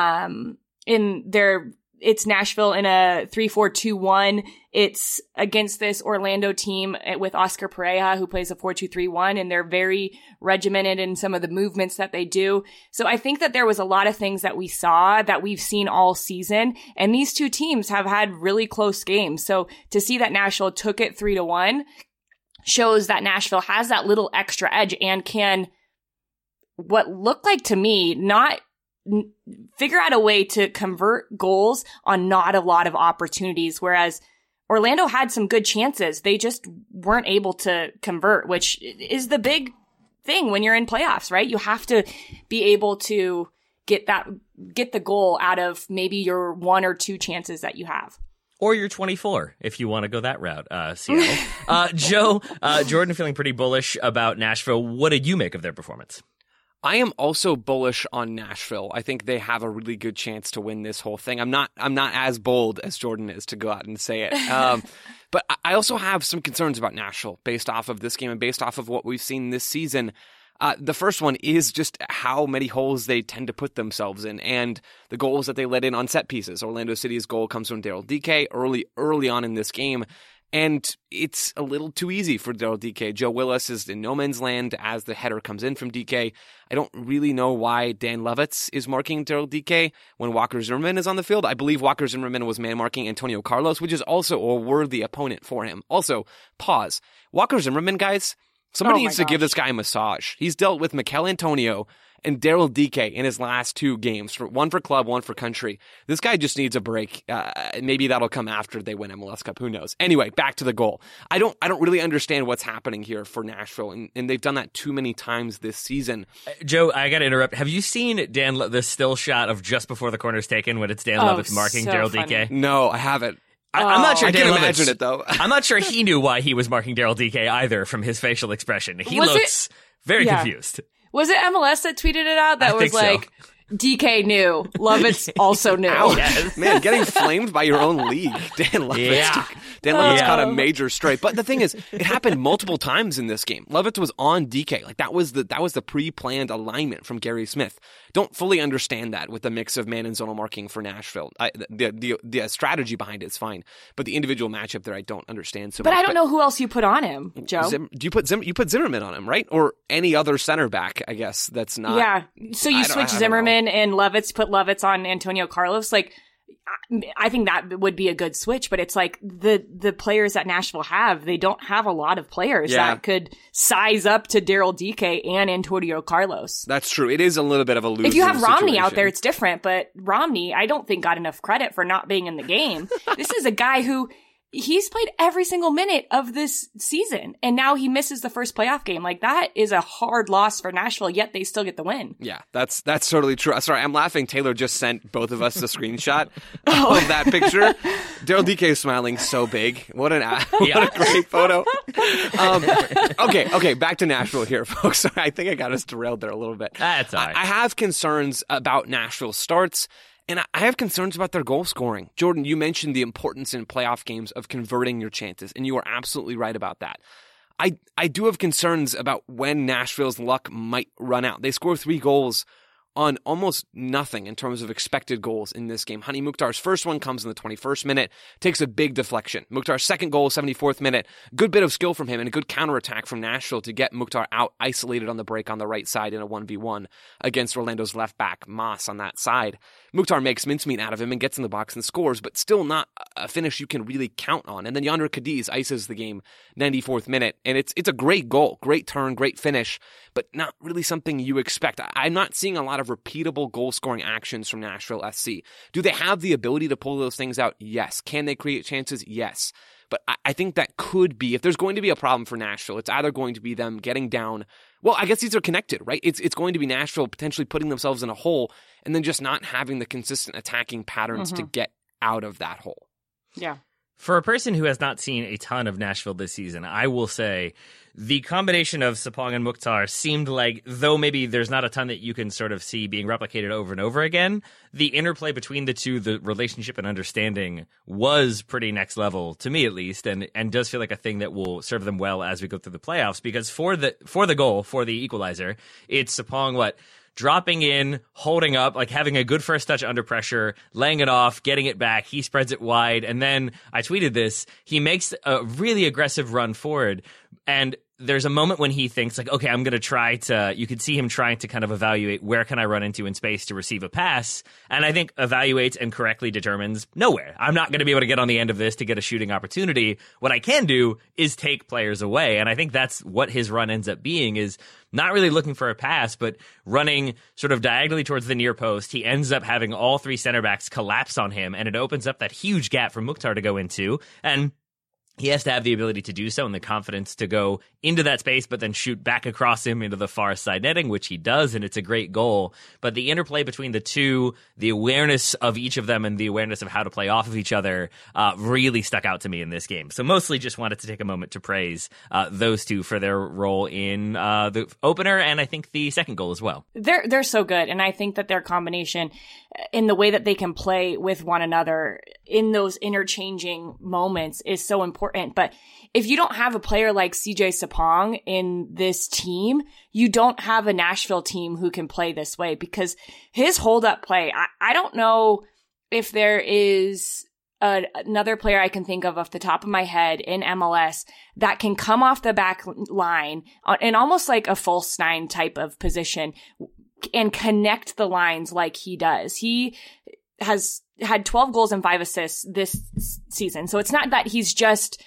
it's Nashville in a 3-4-2-1. It's against this Orlando team with Oscar Pereira, who plays a 4-2-3-1, and they're very regimented in some of the movements that they do. So I think that there was a lot of things that we saw that we've seen all season, and these two teams have had really close games. So to see that Nashville took it 3-1 shows that Nashville has that little extra edge and can, what looked like to me, not figure out a way to convert goals on not a lot of opportunities, whereas Orlando had some good chances. They just weren't able to convert, which is the big thing when you're in playoffs, right? You have to be able to get the goal out of maybe your 1 or 2 chances that you have. Or you're 24, if you want to go that route, Seattle. Joe, Jordan feeling pretty bullish about Nashville. What did you make of their performance? I am also bullish on Nashville. I think they have a really good chance to win this whole thing. I'm not as bold as Jordan is to go out and say it. But I also have some concerns about Nashville based off of this game and based off of what we've seen this season. The first one is just how many holes they tend to put themselves in and the goals that they let in on set pieces. Orlando City's goal comes from Daryl Dike early on in this game. And it's a little too easy for Daryl Dike. Joe Willis is in no man's land as the header comes in from Dike. I don't really know why Dan Levitz is marking Daryl Dike when Walker Zimmerman is on the field. I believe Walker Zimmerman was man-marking Antonio Carlos, which is also a worthy opponent for him. Also, pause. Walker Zimmerman, guys, somebody needs to give this guy a massage. He's dealt with Mikel Antonio and Daryl Dike in his last 2 games, one for club, one for country. This guy just needs a break. Maybe that'll come after they win MLS Cup. Who knows? Anyway, back to the goal. I don't really understand what's happening here for Nashville, and they've done that too many times this season. Joe, I got to interrupt. Have you seen the still shot of just before the corner's taken when it's Dan Levitz marking so Daryl funny. Dike? No, I haven't. I'm not sure. I can imagine it though. I'm not sure he knew why he was marking Daryl Dike either from his facial expression. He looks very confused. Was it MLS that tweeted it out? That was like, DK knew. Lovitz also knew. Yes. Man, getting flamed by your own league. Dan Levitz caught a major strike. But the thing is, it happened multiple times in this game. Levitz was on DK. Like that was the pre-planned alignment from Gary Smith. Don't fully understand that with the mix of man and zonal marking for Nashville. The strategy behind it is fine, but the individual matchup there I don't understand so much. But I don't know who else you put on him, Joe. You put Zimmerman on him, right? Or any other center back, I guess. That's not. Yeah. So you switch Zimmerman and Levitz, put Levitz on Antonio Carlos. Like, I think that would be a good switch, but it's like the players that Nashville have, they don't have a lot of players that could size up to Daryl Dike and Antonio Carlos. That's true. It is a little bit of a lose. If you have Romney out there, it's different, but Romney, I don't think got enough credit for not being in the game. This is a guy who he's played every single minute of this season, and now he misses the first playoff game. Like, that is a hard loss for Nashville, yet they still get the win. Yeah, that's totally true. Sorry, I'm laughing. Taylor just sent both of us the screenshot of that picture. Daryl Dike is smiling so big. What a great photo. Okay, back to Nashville here, folks. I think I got us derailed there a little bit. That's all right. I have concerns about Nashville's starts. And I have concerns about their goal scoring. Jordan, you mentioned the importance in playoff games of converting your chances, and you are absolutely right about that. I do have concerns about when Nashville's luck might run out. They score 3 goals on almost nothing in terms of expected goals in this game. Hani Mukhtar's first one comes in the 21st minute, takes a big deflection. Mukhtar's second goal, 74th minute, good bit of skill from him and a good counterattack from Nashville to get Mukhtar out isolated on the break on the right side in a 1v1 against Orlando's left back, Mas, on that side. Mukhtar makes mincemeat out of him and gets in the box and scores, but still not a finish you can really count on. And then Yandre Cadiz ices the game 94th minute, and it's a great goal, great turn, great finish, but not really something you expect. I'm not seeing a lot of repeatable goal-scoring actions from Nashville SC. Do they have the ability to pull those things out? Yes. Can they create chances? Yes. But I think that could be, if there's going to be a problem for Nashville, it's either going to be them getting down. Well, I guess these are connected, right? It's going to be Nashville potentially putting themselves in a hole and then just not having the consistent attacking patterns to get out of that hole. Yeah. For a person who has not seen a ton of Nashville this season, I will say the combination of Sapong and Mukhtar seemed like, though maybe there's not a ton that you can sort of see being replicated over and over again, the interplay between the two, the relationship and understanding was pretty next level, to me at least, and does feel like a thing that will serve them well as we go through the playoffs, because for the goal, for the equalizer, it's Sapong, dropping in, holding up, like having a good first touch under pressure, laying it off, getting it back. He spreads it wide. And then I tweeted this. He makes a really aggressive run forward. And there's a moment when he thinks like, okay, I'm going to try to, you could see him trying to kind of evaluate where can I run into in space to receive a pass. And I think evaluates and correctly determines nowhere. I'm not going to be able to get on the end of this to get a shooting opportunity. What I can do is take players away. And I think that's what his run ends up being, is not really looking for a pass, but running sort of diagonally towards the near post. He ends up having all three center backs collapse on him, and it opens up that huge gap for Mukhtar to go into. And he has to have the ability to do so and the confidence to go into that space, but then shoot back across him into the far side netting, which he does, and it's a great goal. But the interplay between the two, the awareness of each of them and the awareness of how to play off of each other really stuck out to me in this game. So mostly just wanted to take a moment to praise those two for their role in the opener, and I think the second goal as well. They're so good, and I think that their combination in the way that they can play with one another in those interchanging moments is so important. But if you don't have a player like CJ Sapong in this team, you don't have a Nashville team who can play this way, because his hold-up play, I don't know if there is another player I can think of off the top of my head in MLS that can come off the back line in almost like a false nine type of position and connect the lines like he does. He has had 12 goals and 5 assists this season. So it's not that he's just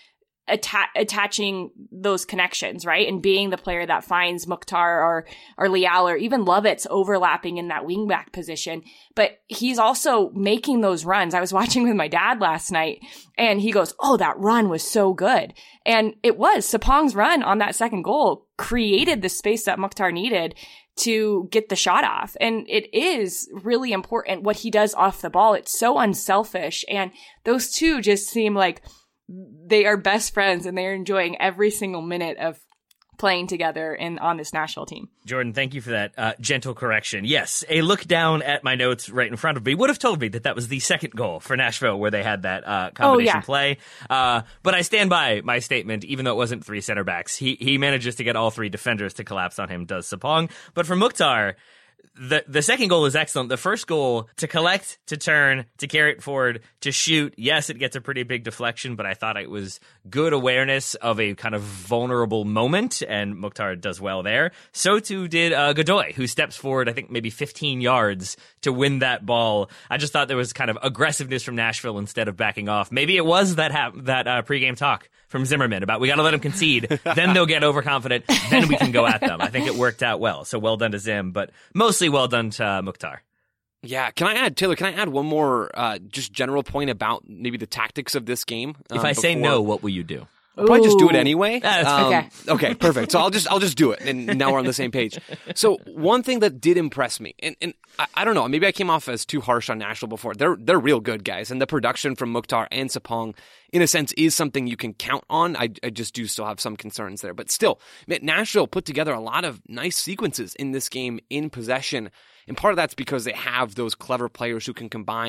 attaching those connections, right? And being the player that finds Mukhtar or Leal or even Lovitz overlapping in that wingback position. But he's also making those runs. I was watching with my dad last night and he goes, "Oh, that run was so good." And it was. Sapong's run on that second goal created the space that Mukhtar needed to get the shot off. And it is really important what he does off the ball. It's so unselfish. And those two just seem like they are best friends and they're enjoying every single minute of playing together on this national team. Jordan, thank you for that gentle correction. Yes, a look down at my notes right in front of me would have told me that was the second goal for Nashville where they had that combination play. But I stand by my statement, even though it wasn't 3 center backs. He manages to get all 3 defenders to collapse on him, does Sapong. But for Mukhtar, the second goal is excellent. The first goal, to collect, to turn, to carry it forward, to shoot. Yes, it gets a pretty big deflection, but I thought it was good awareness of a kind of vulnerable moment, and Mukhtar does well there. So too did Godoy, who steps forward, I think maybe 15 yards to win that ball. I just thought there was kind of aggressiveness from Nashville instead of backing off. Maybe it was that pregame talk from Zimmerman about we got to let them concede, then they'll get overconfident, then we can go at them. I think it worked out well. So well done to Zim, but mostly well done to Mukhtar. Yeah, Taylor, can I add one more just general point about maybe the tactics of this game? If I say no, what will you do? I'll probably just do it anyway. Okay, perfect. So I'll just do it, and now we're on the same page. So one thing that did impress me, and I don't know, maybe I came off as too harsh on Nashville before. They're real good guys, and the production from Mukhtar and Sapong, in a sense, is something you can count on. I just do still have some concerns there, but still, Nashville put together a lot of nice sequences in this game in possession, and part of that's because they have those clever players who can combine.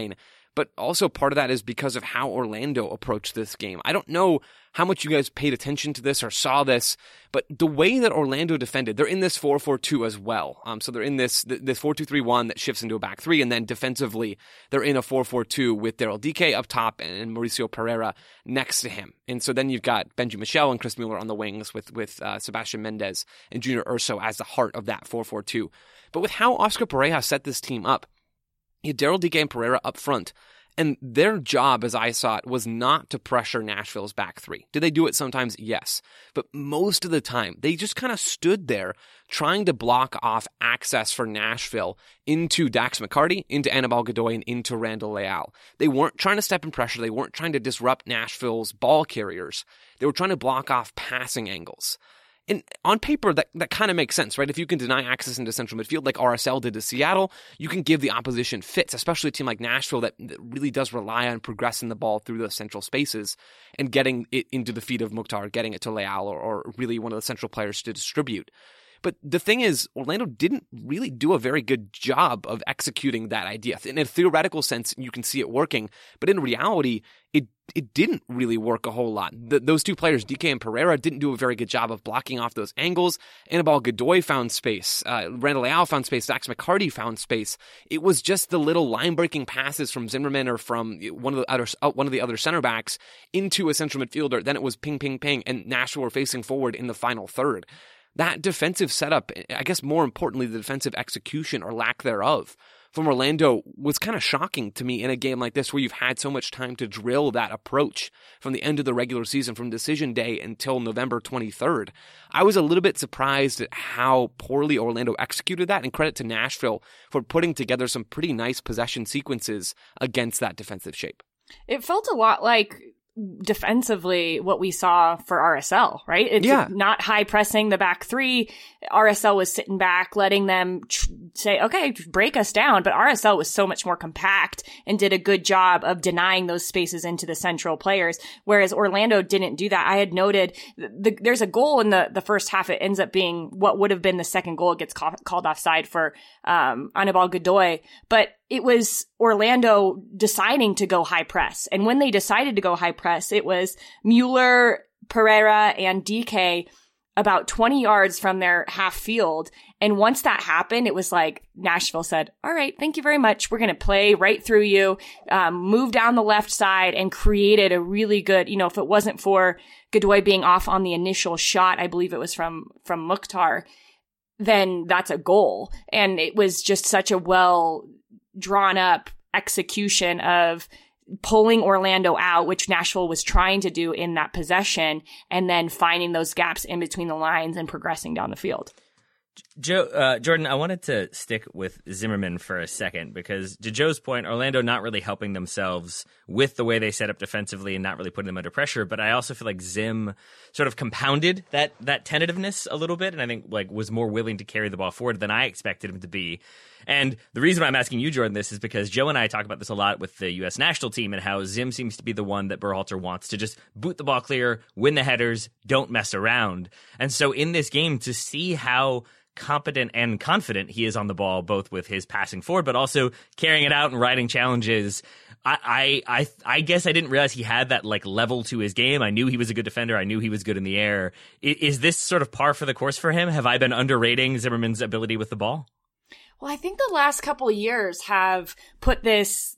but also part of that is because of how Orlando approached this game. I don't know how much you guys paid attention to this or saw this, but the way that Orlando defended, they're in this 4-4-2 as well. So they're in this 4-2-3-1 that shifts into a back three, and then defensively, they're in a 4-4-2 with Daryl Dike up top and Mauricio Pereira next to him. And so then you've got Benji Michel and Chris Mueller on the wings with Sebastian Mendez and Junior Urso as the heart of that 4-4-2. But with how Oscar Pareja set this team up, you had Daryl Dike and Pereira up front, and their job, as I saw it, was not to pressure Nashville's back three. Did they do it sometimes? Yes. But most of the time, they just kind of stood there trying to block off access for Nashville into Dax McCarty, into Anibal Godoy, and into Randall Leal. They weren't trying to step in pressure. They weren't trying to disrupt Nashville's ball carriers. They were trying to block off passing angles. And on paper, that kind of makes sense, right? If you can deny access into central midfield like RSL did to Seattle, you can give the opposition fits, especially a team like Nashville that really does rely on progressing the ball through those central spaces and getting it into the feet of Mukhtar, getting it to Leal or really one of the central players to distribute. But the thing is, Orlando didn't really do a very good job of executing that idea. In a theoretical sense, you can see it working, but in reality, it didn't really work a whole lot. Those two players, Dike and Pereira, didn't do a very good job of blocking off those angles. Anibal Godoy found space. Randall Leal found space. Dax McCarty found space. It was just the little line-breaking passes from Zimmerman or from one of the other center backs into a central midfielder. Then it was ping, ping, ping, and Nashville were facing forward in the final third. That defensive setup, I guess more importantly, the defensive execution or lack thereof from Orlando was kind of shocking to me in a game like this where you've had so much time to drill that approach from the end of the regular season, from decision day until November 23rd. I was a little bit surprised at how poorly Orlando executed that, and credit to Nashville for putting together some pretty nice possession sequences against that defensive shape. It felt a lot like defensively what we saw for RSL, right? It's not high pressing the back three. RSL was sitting back, letting them say, okay, break us down. But RSL was so much more compact and did a good job of denying those spaces into the central players, whereas Orlando didn't do that. I had noted there's a goal in the first half. It ends up being what would have been the second goal. It gets called offside for Anibal Godoy. But it was Orlando deciding to go high press. And when they decided to go high press, it was Mueller, Pereira, and Dike about 20 yards from their half field. And once that happened, it was like Nashville said, all right, thank you very much. We're going to play right through you, move down the left side, and created a really good, if it wasn't for Godoy being off on the initial shot, I believe it was from Mukhtar, then that's a goal. And it was just such a well drawn up execution of pulling Orlando out, which Nashville was trying to do in that possession, and then finding those gaps in between the lines and progressing down the field. Jordan, I wanted to stick with Zimmerman for a second because to Joe's point, Orlando not really helping themselves with the way they set up defensively and not really putting them under pressure. But I also feel like Zim sort of compounded that tentativeness a little bit, and I think was more willing to carry the ball forward than I expected him to be. And the reason why I'm asking you, Jordan, this is because Joe and I talk about this a lot with the U.S. national team and how Zim seems to be the one that Berhalter wants to just boot the ball clear, win the headers, don't mess around. And so in this game, to see how competent and confident he is on the ball, both with his passing forward, but also carrying it out and riding challenges. I guess I didn't realize he had that level to his game. I knew he was a good defender. I knew he was good in the air. Is this sort of par for the course for him? Have I been underrating Zimmerman's ability with the ball? Well, I think the last couple of years have put this,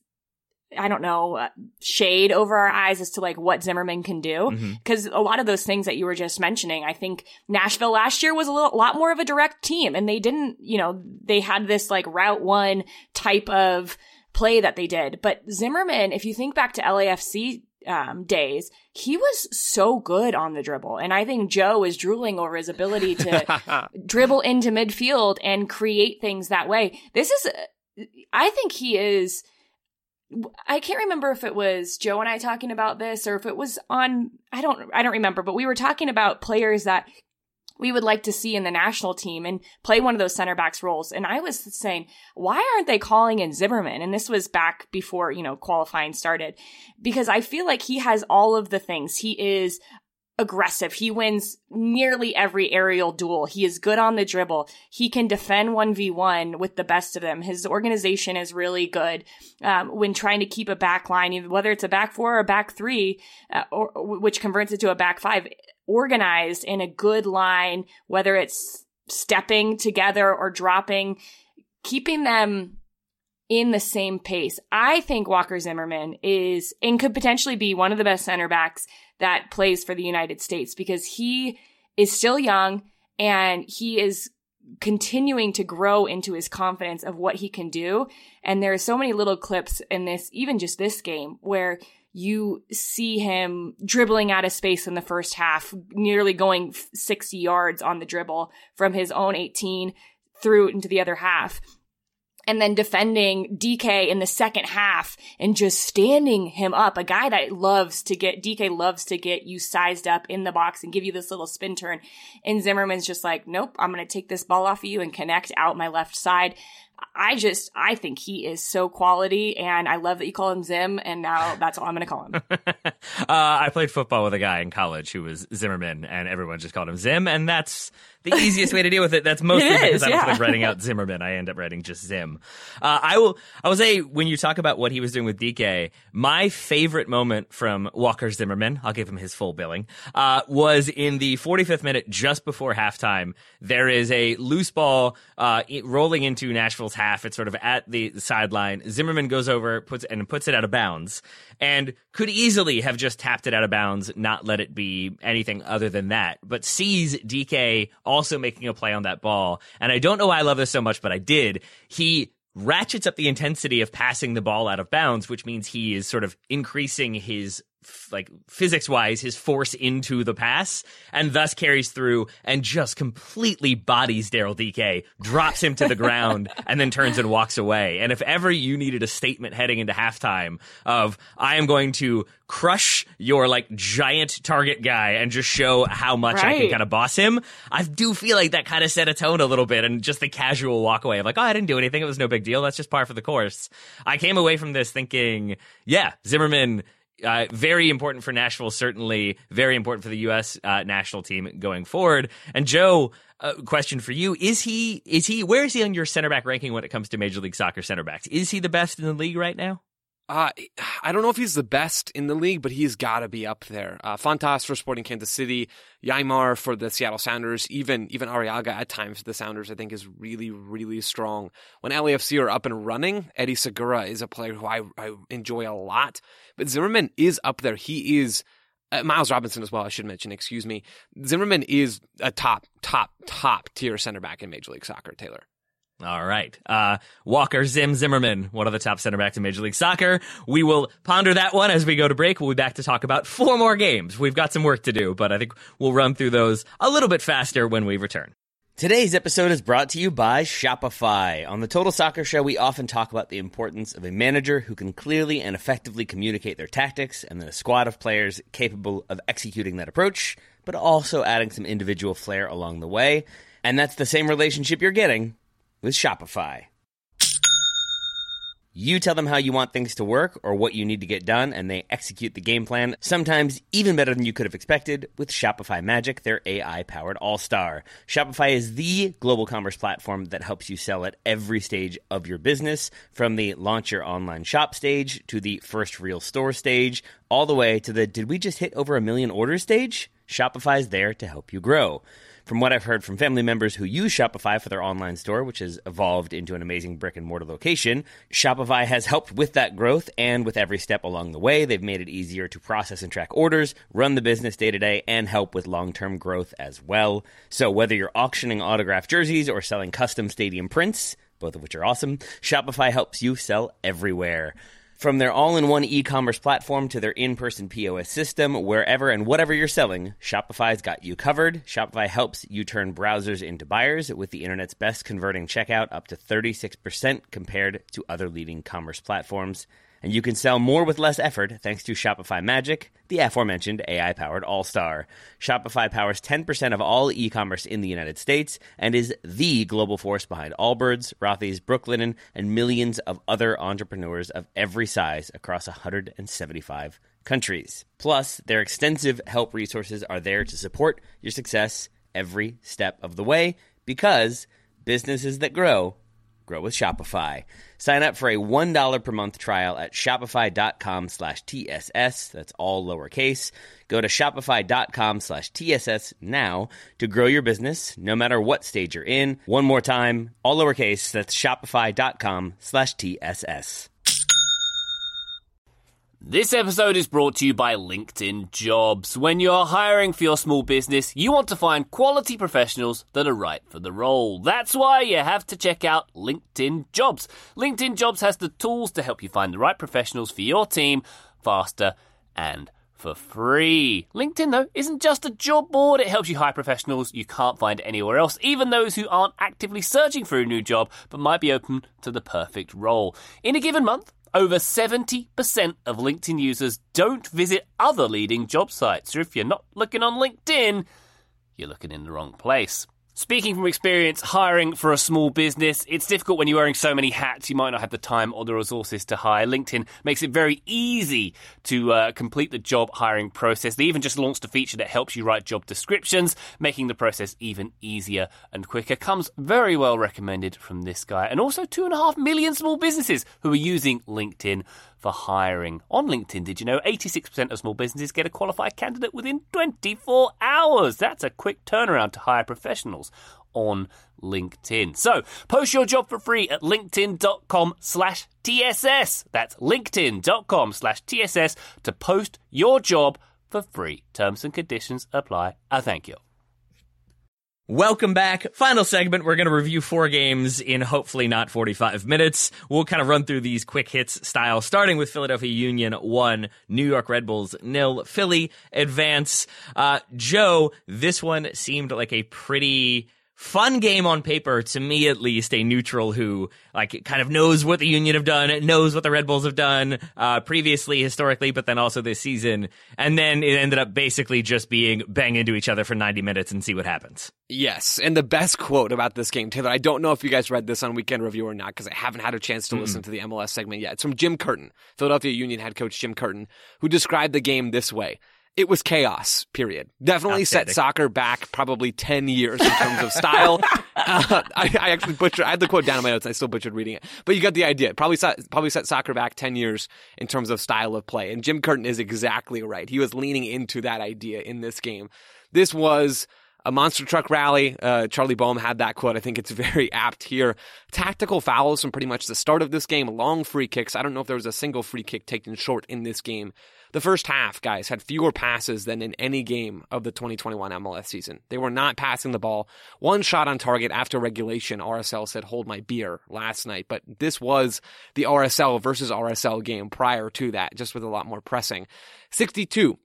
shade over our eyes as to what Zimmerman can do. Because a lot of those things that you were just mentioning, I think Nashville last year was a lot more of a direct team, and they didn't, they had this route one type of play that they did. But Zimmerman, if you think back to LAFC days, he was so good on the dribble. And I think Joe is drooling over his ability to dribble into midfield and create things that way. I think he is, I can't remember if it was Joe and I talking about this or if it was on, I don't remember, but we were talking about players that we would like to see in the national team and play one of those center backs roles. And I was saying, why aren't they calling in Zimmerman? And this was back before, qualifying started, because I feel like he has all of the things. He is aggressive. He wins nearly every aerial duel. He is good on the dribble. He can defend 1v1 with the best of them. His organization is really good when trying to keep a back line, whether it's a back four or a back three, or which converts it to a back five, organized in a good line, whether it's stepping together or dropping, keeping them in the same pace. I think Walker Zimmerman is and could potentially be one of the best center backs that plays for the United States, because he is still young and he is continuing to grow into his confidence of what he can do. And there are so many little clips in this, even just this game, where you see him dribbling out of space in the first half, nearly going 60 yards on the dribble from his own 18 through into the other half. And then defending DK in the second half and just standing him up. A guy that DK loves to get you sized up in the box and give you this little spin turn. And Zimmerman's just like, nope, I'm going to take this ball off of you and connect out my left side. I think he is so quality, and I love that you call him Zim, and now that's all I'm going to call him. I played football with a guy in college who was Zimmerman, and everyone just called him Zim, and that's the easiest way to deal with it. That's mostly because I don't feel like writing out Zimmerman. I end up writing just Zim. I will say, when you talk about what he was doing with DK, my favorite moment from Walker Zimmerman, I'll give him his full billing, was in the 45th minute just before halftime. There is a loose ball rolling into Nashville's half. It's sort of at the sideline. Zimmerman goes over, puts it out of bounds, and could easily have just tapped it out of bounds, not let it be anything other than that, but sees DK also making a play on that ball. And I don't know why I love this so much, but I did. He ratchets up the intensity of passing the ball out of bounds, which means he is sort of increasing his, like, physics-wise, his force into the pass, and thus carries through and just completely bodies Daryl DK, drops him to the ground, and then turns and walks away. And if ever you needed a statement heading into halftime of, I am going to crush your, like, giant target guy and just show how much I can kind of boss him, I do feel like that kind of set a tone a little bit, and just the casual walk away of like, oh, I didn't do anything, it was no big deal, that's just par for the course. I came away from this thinking, yeah, Zimmerman, very important for Nashville, certainly very important for the U.S. National team going forward. And Joe, question for you: where is he on your center back ranking when it comes to Major League Soccer center backs? Is he the best in the league right now? I don't know if he's the best in the league, but he's got to be up there. Fontas for Sporting Kansas City, Yaimar for the Seattle Sounders, even Arriaga at times for the Sounders, I think is really, really strong. When LAFC are up and running, Eddie Segura is a player who I enjoy a lot. But Zimmerman is up there. He is Miles Robinson as well, I should mention, excuse me. Zimmerman is a top tier center back in Major League Soccer, Taylor. All right. Walker Zimmerman, one of the top center backs in Major League Soccer. We will ponder that one as we go to break. We'll be back to talk about 4 more games. We've got some work to do, but I think we'll run through those a little bit faster when we return. Today's episode is brought to you by Shopify. On the Total Soccer Show, we often talk about the importance of a manager who can clearly and effectively communicate their tactics, and then a squad of players capable of executing that approach, but also adding some individual flair along the way. And that's the same relationship you're getting with Shopify. You tell them how you want things to work or what you need to get done, and they execute the game plan, sometimes even better than you could have expected, with Shopify Magic, their AI-powered all-star. Shopify is the global commerce platform that helps you sell at every stage of your business, from the launch your online shop stage to the first real store stage, all the way to the did we just hit over 1 million orders stage? Shopify is there to help you grow. From what I've heard from family members who use Shopify for their online store, which has evolved into an amazing brick-and-mortar location, Shopify has helped with that growth, and with every step along the way, they've made it easier to process and track orders, run the business day-to-day, and help with long-term growth as well. So whether you're auctioning autographed jerseys or selling custom stadium prints, both of which are awesome, Shopify helps you sell everywhere. From their all-in-one e-commerce platform to their in-person POS system, wherever and whatever you're selling, Shopify's got you covered. Shopify helps you turn browsers into buyers with the internet's best converting checkout, up to 36% compared to other leading commerce platforms. And you can sell more with less effort thanks to Shopify Magic, the aforementioned AI-powered all-star. Shopify powers 10% of all e-commerce in the United States and is the global force behind Allbirds, Rothy's, Brooklinen, and millions of other entrepreneurs of every size across 175 countries. Plus, their extensive help resources are there to support your success every step of the way, because businesses that grow with Shopify. Sign up for a $1 per month trial at shopify.com/TSS. That's all lowercase. Go to shopify.com/TSS now to grow your business, no matter what stage you're in. One more time, all lowercase. That's shopify.com/TSS. This episode is brought to you by LinkedIn Jobs. When you're hiring for your small business, you want to find quality professionals that are right for the role. That's why you have to check out LinkedIn Jobs. LinkedIn Jobs has the tools to help you find the right professionals for your team faster and for free. LinkedIn, though, isn't just a job board. It helps you hire professionals you can't find anywhere else, even those who aren't actively searching for a new job but might be open to the perfect role. In a given month, over 70% of LinkedIn users don't visit other leading job sites. So if you're not looking on LinkedIn, you're looking in the wrong place. Speaking from experience, hiring for a small business, it's difficult when you're wearing so many hats. You might not have the time or the resources to hire. LinkedIn makes it very easy to complete the job hiring process. They even just launched a feature that helps you write job descriptions, making the process even easier and quicker. Comes very well recommended from this guy. And also 2.5 million small businesses who are using LinkedIn for hiring. On LinkedIn, did you know 86% of small businesses get a qualified candidate within 24 hours? That's a quick turnaround to hire professionals on LinkedIn. So, post your job for free at linkedin.com/TSS. That's linkedin.com/TSS to post your job for free. Terms and conditions apply. Thank you. Welcome back. Final segment. We're going to review 4 games in hopefully not 45 minutes. We'll kind of run through these quick hits style, starting with Philadelphia Union 1, New York Red Bulls 0. Philly advance. Joe, this one seemed like a pretty fun game on paper, to me at least, a neutral who kind of knows what the Union have done, knows what the Red Bulls have done previously, historically, but then also this season. And then it ended up basically just being bang into each other for 90 minutes and see what happens. Yes, and the best quote about this game, Taylor, I don't know if you guys read this on Weekend Review or not, because I haven't had a chance to listen to the MLS segment yet. It's from Jim Curtin, Philadelphia Union head coach Jim Curtin, who described the game this way. It was chaos, period. Definitely set soccer back probably 10 years in terms of style. I actually butchered. I had the quote down in my notes. And I still butchered reading it. But you got the idea. Probably set soccer back 10 years in terms of style of play. And Jim Curtin is exactly right. He was leaning into that idea in this game. This was a monster truck rally. Charlie Boehm had that quote. I think it's very apt here. Tactical fouls from pretty much the start of this game. Long free kicks. I don't know if there was a single free kick taken short in this game. The first half, guys, had fewer passes than in any game of the 2021 MLS season. They were not passing the ball. One shot on target after regulation. RSL said, hold my beer last night. But this was the RSL versus RSL game prior to that, just with a lot more pressing. 62%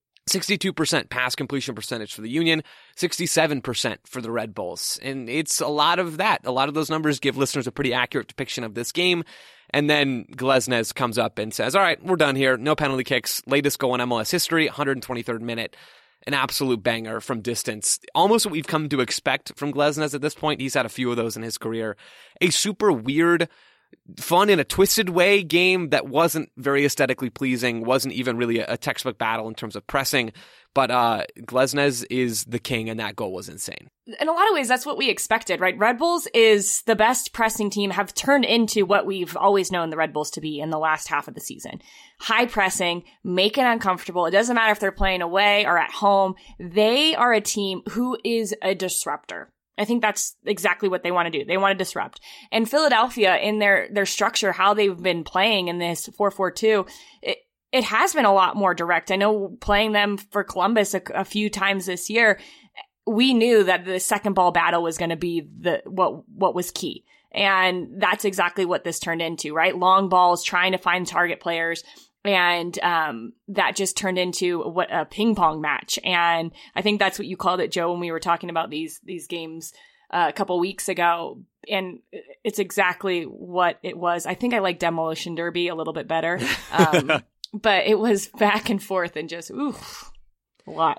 pass completion percentage for the Union, 67% for the Red Bulls. And it's a lot of that. A lot of those numbers give listeners a pretty accurate depiction of this game. And then Glesnes comes up and says, all right, we're done here. No penalty kicks. Latest goal in MLS history, 123rd minute. An absolute banger from distance. Almost what we've come to expect from Glesnes at this point. He's had a few of those in his career. A super weird, fun in a twisted way game that wasn't very aesthetically pleasing, wasn't even really a textbook battle in terms of pressing. But Glesnes is the king, and that goal was insane. In a lot of ways, that's what we expected, right? Red Bulls is the best pressing team, have turned into what we've always known the Red Bulls to be in the last half of the season. High pressing, make it uncomfortable. It doesn't matter if they're playing away or at home. They are a team who is a disruptor. I think that's exactly what they want to do. They want to disrupt. And Philadelphia, in their structure, how they've been playing in this 4-4-2, it has been a lot more direct. I know playing them for Columbus a few times this year, we knew that the second ball battle was going to be what was key. And that's exactly what this turned into, right? Long balls, trying to find target players. And that just turned into a ping pong match. And I think that's what you called it, Joe, when we were talking about these games a couple weeks ago. And it's exactly what it was. I think I like Demolition Derby a little bit better. But it was back and forth and just, a lot.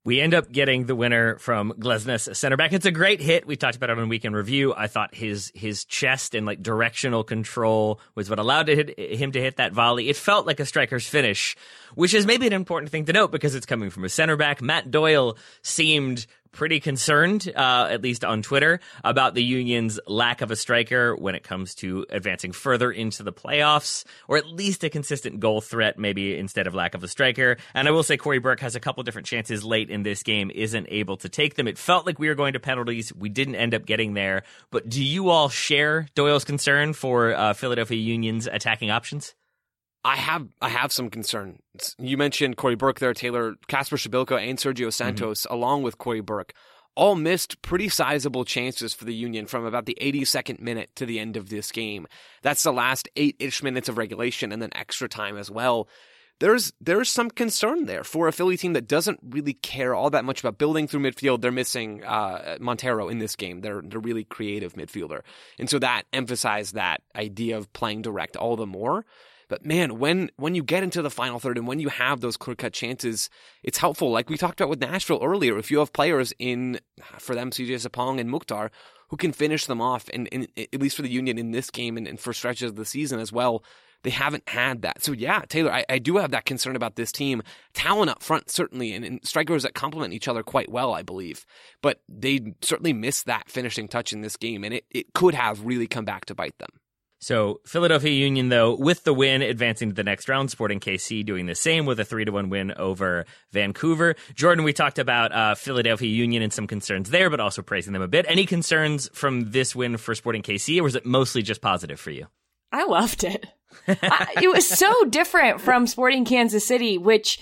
We end up getting the winner from Glesnes, center back. It's a great hit. We talked about it on Weekend Review. I thought his chest and like directional control was what allowed him to hit that volley. It felt like a striker's finish, which is maybe an important thing to note because it's coming from a center back. Matt Doyle seemed pretty concerned, at least on Twitter, about the Union's lack of a striker when it comes to advancing further into the playoffs, or at least a consistent goal threat, maybe instead of lack of a striker. And I will say Corey Burke has a couple different chances late in this game, isn't able to take them. It felt like we were going to penalties. We didn't end up getting there. But do you all share Doyle's concern for Philadelphia Union's attacking options? I have some concern. You mentioned Corey Burke there, Taylor. Kasper Shabilko and Sergio Santos, along with Corey Burke, all missed pretty sizable chances for the Union from about the 82nd minute to the end of this game. That's the last 8-ish minutes of regulation and then extra time as well. There's some concern there for a Philly team that doesn't really care all that much about building through midfield. They're missing Montero in this game. They're a really creative midfielder. And so that emphasized that idea of playing direct all the more. But man, when you get into the final third and when you have those clear-cut chances, it's helpful. Like we talked about with Nashville earlier, if you have players for them, CJ Sapong and Mukhtar, who can finish them off, and at least for the Union in this game and for stretches of the season as well, they haven't had that. So yeah, Taylor, I do have that concern about this team. Talent up front, certainly, and strikers that complement each other quite well, I believe. But they certainly missed that finishing touch in this game, and it could have really come back to bite them. So Philadelphia Union, though, with the win, advancing to the next round. Sporting KC doing the same with a 3-1 win over Vancouver. Jordan, we talked about Philadelphia Union and some concerns there, but also praising them a bit. Any concerns from this win for Sporting KC, or was it mostly just positive for you? I loved it. It was so different from Sporting Kansas City, which,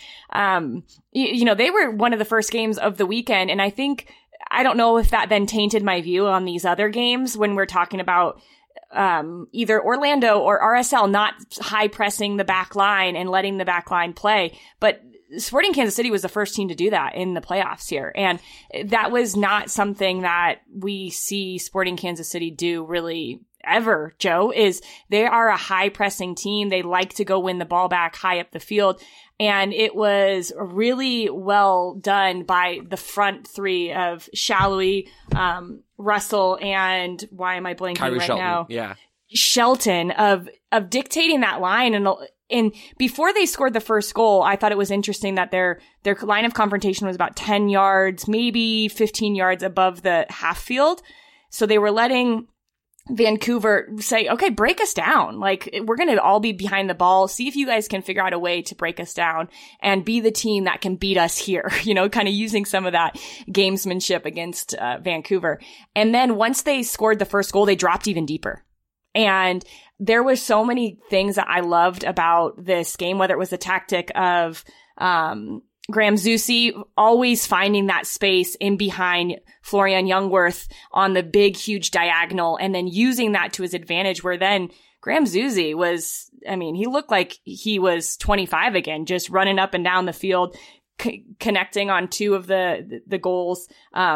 they were one of the first games of the weekend. And I don't know if that then tainted my view on these other games when we're talking about either Orlando or RSL not high pressing the back line and letting the back line play. But Sporting Kansas City was the first team to do that in the playoffs here. And that was not something that we see Sporting Kansas City do really ever, Joe. Is they are a high pressing team. They like to go win the ball back high up the field. And it was really well done by the front three of Shalhoub, Russell, and why am I blanking Kyrie right Shelton. now? Yeah. Shelton of dictating that line. And before they scored the first goal, I thought it was interesting that their line of confrontation was about 10 yards, maybe 15 yards above the half field. So they were letting Vancouver say, okay, break us down. Like, we're going to all be behind the ball. See if you guys can figure out a way to break us down and be the team that can beat us here, kind of using some of that gamesmanship against Vancouver. And then once they scored the first goal, they dropped even deeper. And there was so many things that I loved about this game, whether it was the tactic of Graham Zusi always finding that space in behind Florian Jungwirth on the big, huge diagonal and then using that to his advantage, where then Graham Zusi he looked like he was 25 again, just running up and down the field, connecting on two of the goals.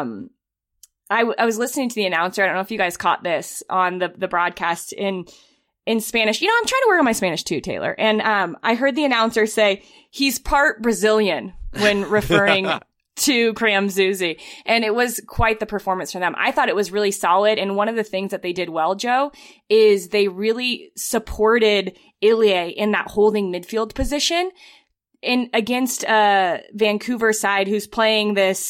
I was listening to the announcer. I don't know if you guys caught this on the broadcast in Spanish. I'm trying to work on my Spanish too, Taylor. And I heard the announcer say he's part Brazilian when referring to Graham Zusi. And it was quite the performance for them. I thought it was really solid. And one of the things that they did well, Joe, is they really supported Ilie in that holding midfield position against Vancouver side who's playing this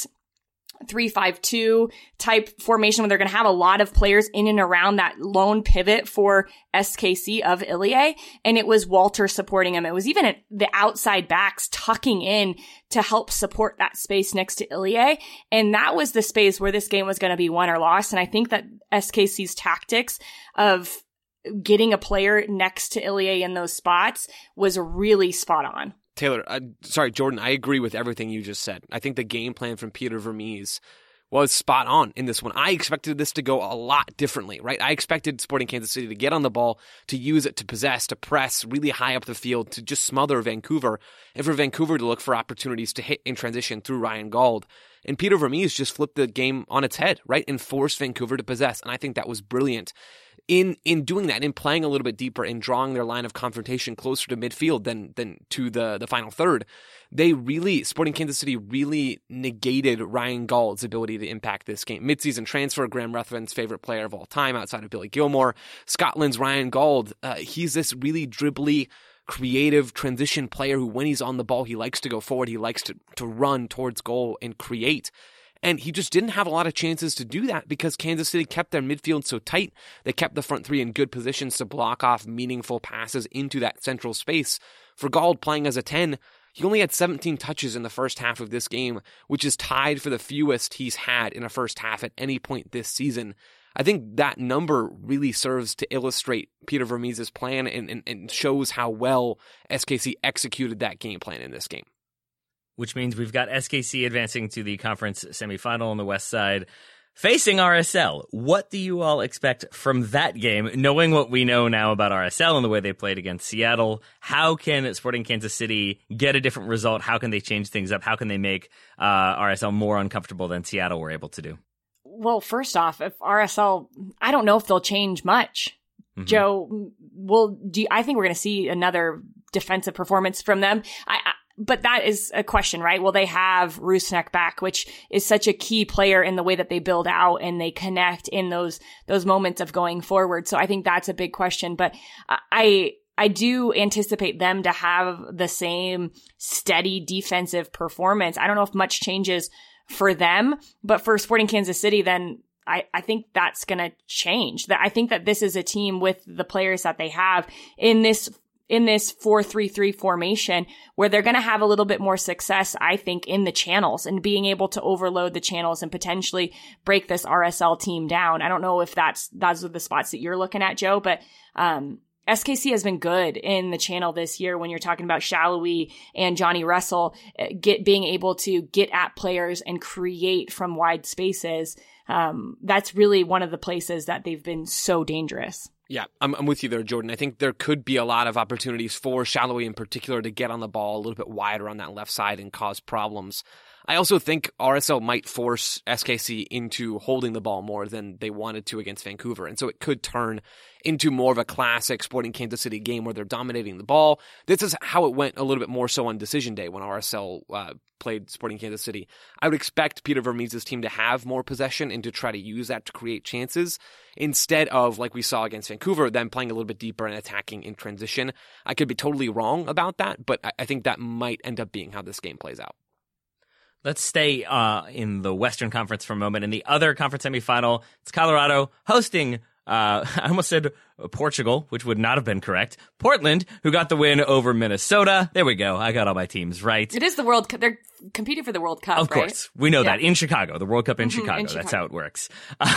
3-5-2 type formation where they're going to have a lot of players in and around that lone pivot for SKC of Ilie. And it was Walter supporting him. It was even the outside backs tucking in to help support that space next to Ilie. And that was the space where this game was going to be won or lost. And I think that SKC's tactics of getting a player next to Ilie in those spots was really spot on. Taylor, Jordan, I agree with everything you just said. I think the game plan from Peter Vermes was spot on in this one. I expected this to go a lot differently, right? I expected Sporting Kansas City to get on the ball, to use it, to possess, to press really high up the field, to just smother Vancouver, and for Vancouver to look for opportunities to hit in transition through Ryan Gauld. And Peter Vermes just flipped the game on its head, right? And forced Vancouver to possess. And I think that was brilliant. in doing that, in playing a little bit deeper and drawing their line of confrontation closer to midfield than to the final third, Sporting Kansas City really negated Ryan Gauld's ability to impact this game. Midseason transfer, Graham Ruthven's favorite player of all time outside of Billy Gilmore. Scotland's Ryan Gauld, he's this really dribbly, creative transition player who, when he's on the ball, he likes to go forward, he likes to run towards goal and create. And he just didn't have a lot of chances to do that because Kansas City kept their midfield so tight. They kept the front three in good positions to block off meaningful passes into that central space. For Gauld, playing as a 10, he only had 17 touches in the first half of this game, which is tied for the fewest he's had in a first half at any point this season. I think that number really serves to illustrate Peter Vermes' plan and shows how well SKC executed that game plan in this game. Which means we've got SKC advancing to the conference semifinal on the west side, facing RSL. What do you all expect from that game, knowing what we know now about RSL and the way they played against Seattle? How can Sporting Kansas City get a different result? How can they change things up? How can they make RSL more uncomfortable than Seattle were able to do? Well, first off, if RSL, I don't know if they'll change much. Mm-hmm. Joe, I think we're going to see another defensive performance from them. But that is a question, right? Will they have Rusnak back, which is such a key player in the way that they build out and they connect in those moments of going forward. So I think that's a big question. But I do anticipate them to have the same steady defensive performance. I don't know if much changes for them, but for Sporting Kansas City, then I think that's going to change. I think that this is a team with the players that they have in this 4-3-3 formation where they're going to have a little bit more success, I think, in the channels and being able to overload the channels and potentially break this RSL team down. I don't know if those are the spots that you're looking at, Joe, but SKC has been good in the channel this year when you're talking about Shallowy and Johnny Russell being able to get at players and create from wide spaces. That's really one of the places that they've been so dangerous. Yeah, I'm with you there, Jordan. I think there could be a lot of opportunities for Shallowy in particular to get on the ball a little bit wider on that left side and cause problems. I also think RSL might force SKC into holding the ball more than they wanted to against Vancouver. And so it could turn into more of a classic Sporting Kansas City game where they're dominating the ball. This is how it went a little bit more so on decision day when RSL played Sporting Kansas City. I would expect Peter Vermes' team to have more possession and to try to use that to create chances instead of, like we saw against Vancouver, them playing a little bit deeper and attacking in transition. I could be totally wrong about that, but I think that might end up being how this game plays out. Let's stay in the Western Conference for a moment. In the other conference semifinal, it's Colorado hosting, I almost said Portugal, which would not have been correct. Portland, who got the win over Minnesota. There we go. I got all my teams right. It is the World Cup. They're competing for the World Cup, Of course. We know that. In Chicago. The World Cup in Chicago. That's how it works.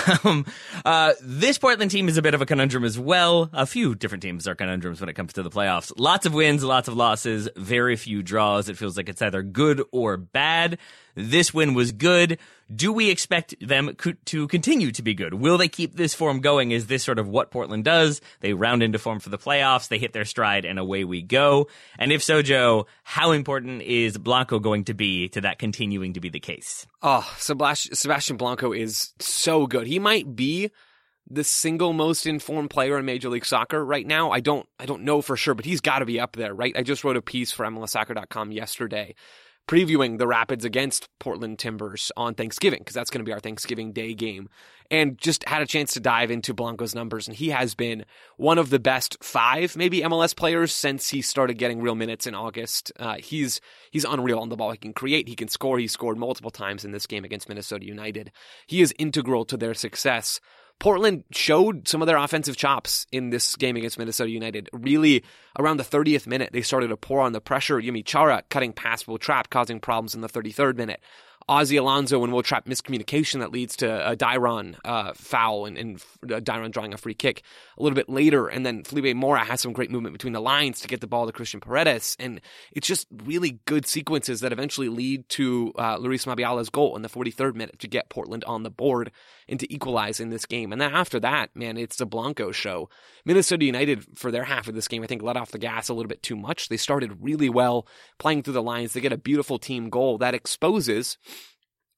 This Portland team is a bit of a conundrum as well. A few different teams are conundrums when it comes to the playoffs. Lots of wins, lots of losses, very few draws. It feels like it's either good or bad. This win was good. Do we expect them to continue to be good? Will they keep this form going? Is this sort of what Portland does? They round into form for the playoffs, they hit their stride, and away we go. And if so, Joe, how important is Blanco going to be to that continuing to be the case? Oh, Sebastian Blanco is so good. He might be the single most informed player in Major League Soccer right now. I don't know for sure, but he's got to be up there, right? I just wrote a piece for MLSsoccer.com yesterday previewing the Rapids against Portland Timbers on Thanksgiving, because that's going to be our Thanksgiving Day game, and just had a chance to dive into Blanco's numbers, and he has been one of the best 5, maybe MLS players since he started getting real minutes in August. He's unreal on the ball. He can create, he can score. He scored multiple times in this game against Minnesota United. He is integral to their success. Portland showed some of their offensive chops in this game against Minnesota United. Really, around the 30th minute, they started to pour on the pressure. Yumi Chara cutting past Will Trapp, causing problems in the 33rd minute. Ozzy Alonso and Will Trapp miscommunication that leads to a Dairon foul and Dairon drawing a free kick a little bit later. And then Felipe Mora has some great movement between the lines to get the ball to Christian Paredes. And it's just really good sequences that eventually lead to Luis Mabiala's goal in the 43rd minute to get Portland on the board and to equalize in this game. And then after that, man, it's the Blanco show. Minnesota United, for their half of this game, I think let off the gas a little bit too much. They started really well playing through the lines. They get a beautiful team goal that exposes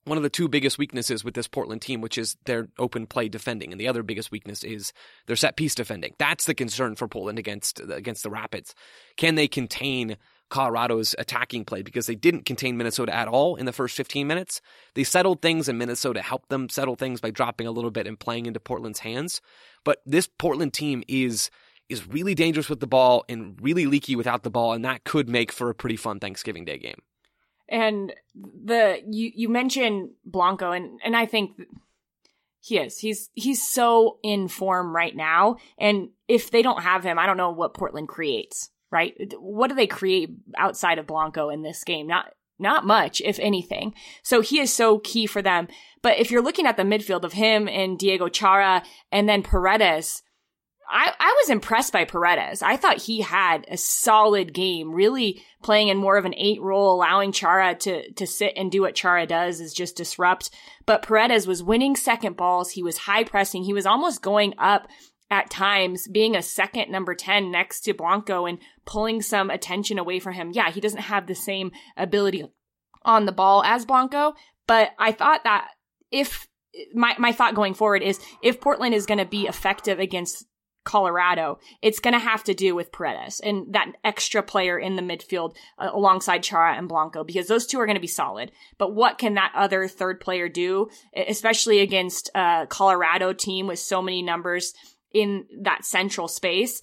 one of the two biggest weaknesses with this Portland team, which is their open play defending. And the other biggest weakness is their set piece defending. That's the concern for Portland against the Rapids. Can they contain Colorado's attacking play? Because they didn't contain Minnesota at all in the first 15 minutes. They settled things, and Minnesota helped them settle things by dropping a little bit and playing into Portland's hands. But this Portland team is really dangerous with the ball and really leaky without the ball, and that could make for a pretty fun Thanksgiving Day game. And you mentioned Blanco, and I think he's so in form right now. And if they don't have him, I don't know what Portland creates, right? What do they create outside of Blanco in this game? Not much, if anything. So he is so key for them. But if you're looking at the midfield of him and Diego Chara and then Paredes, I was impressed by Paredes. I thought he had a solid game, really playing in more of an 8 role, allowing Chara to sit and do what Chara does, is just disrupt. But Paredes was winning second balls. He was high pressing. He was almost going up at times, being a second number 10 next to Blanco and pulling some attention away from him. Yeah, he doesn't have the same ability on the ball as Blanco, but I thought that if my thought going forward is if Portland is going to be effective against Colorado, it's going to have to do with Paredes and that extra player in the midfield alongside Chara and Blanco, because those two are going to be solid. But what can that other third player do, especially against a Colorado team with so many numbers in that central space?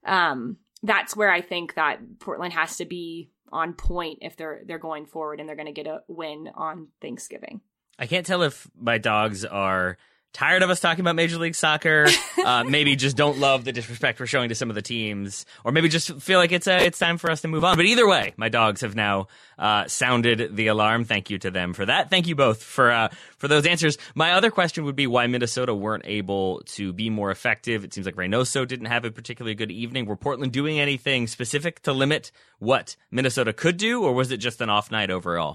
That's where I think that Portland has to be on point if they're going forward and they're going to get a win on Thanksgiving. I can't tell if my dogs are tired of us talking about Major League Soccer, maybe just don't love the disrespect we're showing to some of the teams, or maybe just feel like it's time for us to move on. But either way, my dogs have now sounded the alarm. Thank you to them for that. Thank you both for those answers. My other question would be why Minnesota weren't able to be more effective. It seems like Reynoso didn't have a particularly good evening. Were Portland doing anything specific to limit what Minnesota could do, or was it just an off night overall?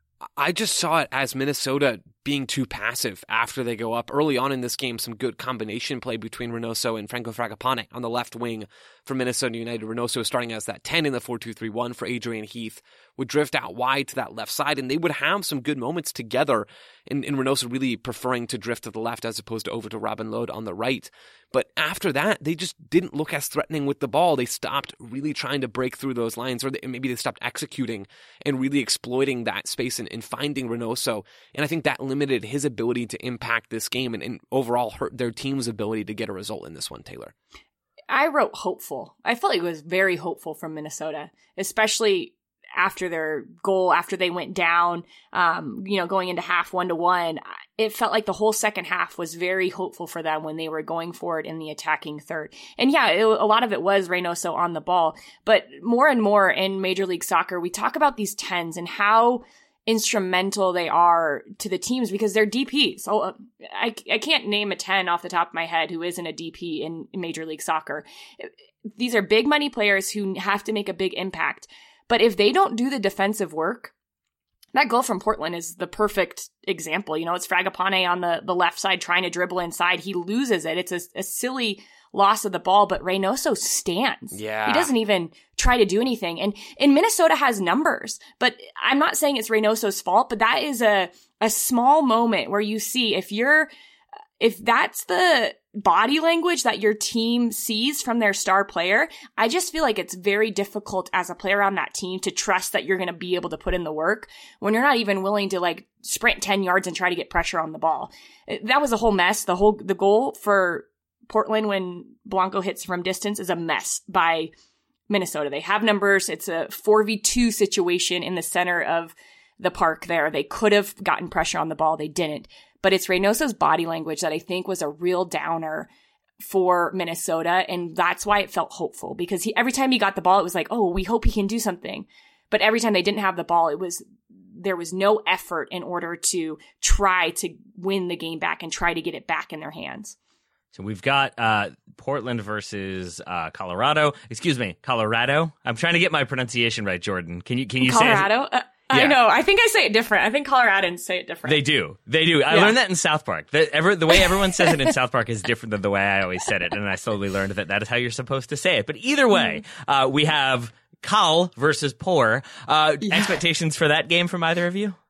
I just saw it as Minnesota being too passive after they go up. Early on in this game, some good combination play between Reynoso and Franco Fragapane on the left wing for Minnesota United. Reynoso starting as that 10 in the 4-2-3-1 for Adrian Heath, would drift out wide to that left side, and they would have some good moments together, and Reynoso really preferring to drift to the left as opposed to over to Robin Lod on the right. But after that, they just didn't look as threatening with the ball. They stopped really trying to break through those lines, or maybe they stopped executing and really exploiting that space and finding Reynoso. And I think that limited his ability to impact this game and overall hurt their team's ability to get a result in this one, Taylor. I wrote hopeful. I felt like it was very hopeful from Minnesota, especially after their goal, after they went down, going into half 1-1. It felt like the whole second half was very hopeful for them when they were going forward in the attacking third. And yeah, a lot of it was Reynoso on the ball, but more and more in Major League Soccer, we talk about these 10s and how instrumental they are to the teams because they're DPs. So I can't name a 10 off the top of my head who isn't a DP in Major League Soccer. These are big money players who have to make a big impact. But if they don't do the defensive work, that goal from Portland is the perfect example. It's Fragapane on the left side trying to dribble inside. He loses it. It's a silly loss of the ball, but Reynoso stands. Yeah. He doesn't even try to do anything. And Minnesota has numbers, but I'm not saying it's Reynoso's fault, but that is a small moment where you see if that's the body language that your team sees from their star player, I just feel like it's very difficult as a player on that team to trust that you're going to be able to put in the work when you're not even willing to sprint 10 yards and try to get pressure on the ball. That was a whole mess. The goal for Portland when Blanco hits from distance is a mess by Minnesota. They have numbers. It's a 4v2 situation in the center of the park there. They could have gotten pressure on the ball. They didn't. But it's Reynoso's body language that I think was a real downer for Minnesota. And that's why it felt hopeful, because every time he got the ball, it was like, oh, we hope he can do something. But every time they didn't have the ball, there was no effort in order to try to win the game back and try to get it back in their hands. So we've got Portland versus Colorado. Excuse me, Colorado. I'm trying to get my pronunciation right, Jordan. Can you Colorado? say Colorado? I know. I think I say it different. I think Coloradans say it different. They do. I learned that in South Park. The way everyone says it in South Park is different than the way I always said it, and I slowly learned that is how you're supposed to say it. But either way, we have Cal versus Por. Expectations for that game from either of you?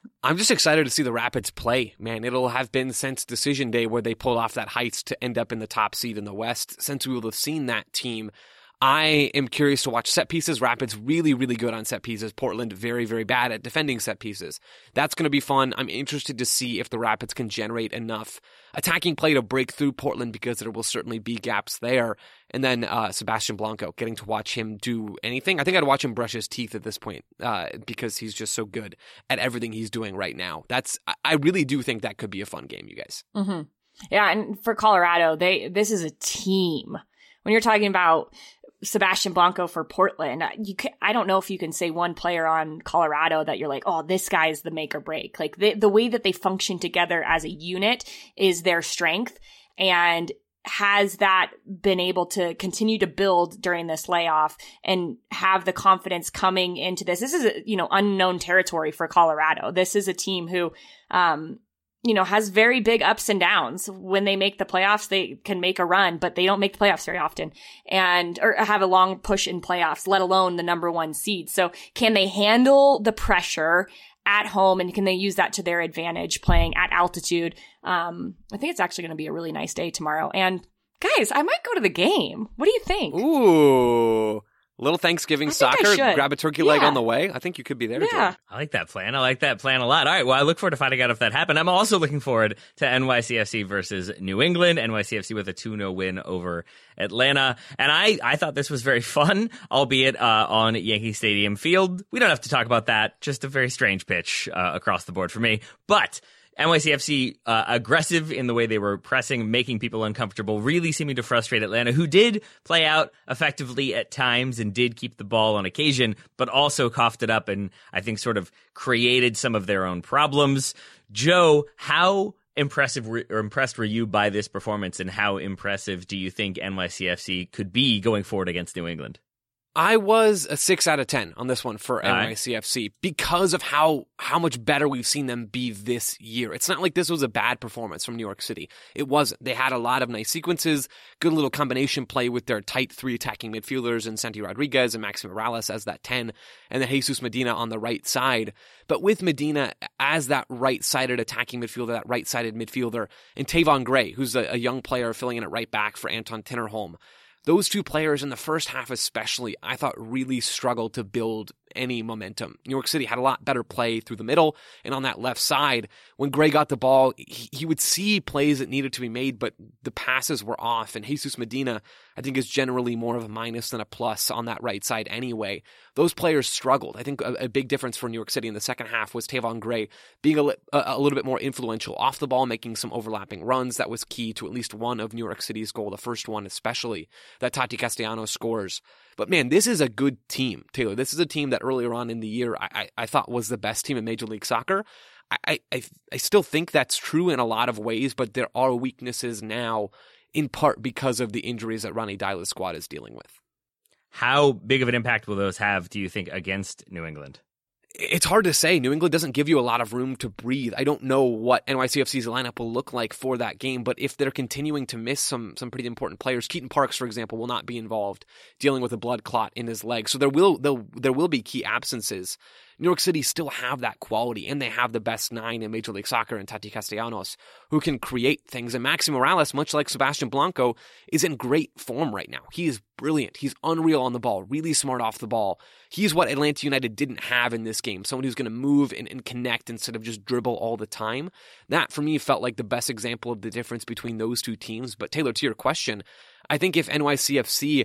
I'm just excited to see the Rapids play, man. It'll have been since decision day where they pulled off that heist to end up in the top seed in the West since we will have seen that team. I am curious to watch set pieces. Rapids really, really good on set pieces. Portland very, very bad at defending set pieces. That's going to be fun. I'm interested to see if the Rapids can generate enough attacking play to break through Portland because there will certainly be gaps there. And then Sebastian Blanco, getting to watch him do anything. I think I'd watch him brush his teeth at this point because he's just so good at everything he's doing right now. I really do think that could be a fun game, you guys. Mm-hmm. Yeah, and for Colorado, this is a team. When you're talking about Sebastian Blanco for Portland, I don't know if you can say one player on Colorado that you're like, oh, this guy is the make or break. Like the way that they function together as a unit is their strength, and has that been able to continue to build during this layoff and have the confidence coming into this. This is unknown territory for Colorado. This is a team who, has very big ups and downs. When they make the playoffs, they can make a run, but they don't make the playoffs very often or have a long push in playoffs, let alone the number one seed. So can they handle the pressure at home, and can they use that to their advantage playing at altitude? I think it's actually going to be a really nice day tomorrow. And guys, I might go to the game. What do you think? Ooh. Little Thanksgiving soccer, grab a turkey leg on the way. I think you could be there, Jordan. I like that plan. I like that plan a lot. All right, well, I look forward to finding out if that happened. I'm also looking forward to NYCFC versus New England. NYCFC with a 2-0 win over Atlanta. And I thought this was very fun, albeit on Yankee Stadium field. We don't have to talk about that. Just a very strange pitch across the board for me. But NYCFC aggressive in the way they were pressing, making people uncomfortable, really seeming to frustrate Atlanta, who did play out effectively at times and did keep the ball on occasion, but also coughed it up and I think sort of created some of their own problems. Joe, how impressed were you by this performance, and how impressive do you think NYCFC could be going forward against New England? I was a 6 out of 10 on this one for NYCFC because of how much better we've seen them be this year. It's not like this was a bad performance from New York City. It wasn't. They had a lot of nice sequences, good little combination play with their tight 3 attacking midfielders and Santi Rodriguez and Maxi Morales as that 10, and then Jesus Medina on the right side. But with Medina as that right-sided attacking midfielder, that right-sided midfielder, and Tavon Gray, who's a young player filling in at right back for Anton Tinnerholm, those two players in the first half especially, I thought really struggled to build any momentum. New York City had a lot better play through the middle and on that left side. When Gray got the ball, he would see plays that needed to be made, but the passes were off. And Jesus Medina, I think, is generally more of a minus than a plus on that right side anyway. Those players struggled. I think a big difference for New York City in the second half was Tavon Gray being a little bit more influential off the ball, making some overlapping runs. That was key to at least one of New York City's goal, the first one especially, that Tati Castellanos scores. But man, this is a good team, Taylor. This is a team that earlier on in the year I thought was the best team in Major League Soccer. I still think that's true in a lot of ways, but there are weaknesses now, in part because of the injuries that Ronny Deila's squad is dealing with. How big of an impact will those have, do you think, against New England? It's hard to say. New England doesn't give you a lot of room to breathe. I don't know what NYCFC's lineup will look like for that game, but if they're continuing to miss some pretty important players, Keaton Parks, for example, will not be involved, dealing with a blood clot in his leg. So there will be key absences. New York City still have that quality, and they have the best 9 in Major League Soccer in Tati Castellanos, who can create things. And Maxi Morales, much like Sebastian Blanco, is in great form right now. He is brilliant. He's unreal on the ball, really smart off the ball. He's what Atlanta United didn't have in this game, someone who's going to move and connect instead of just dribble all the time. That, for me, felt like the best example of the difference between those two teams. But Taylor, to your question, I think if NYCFC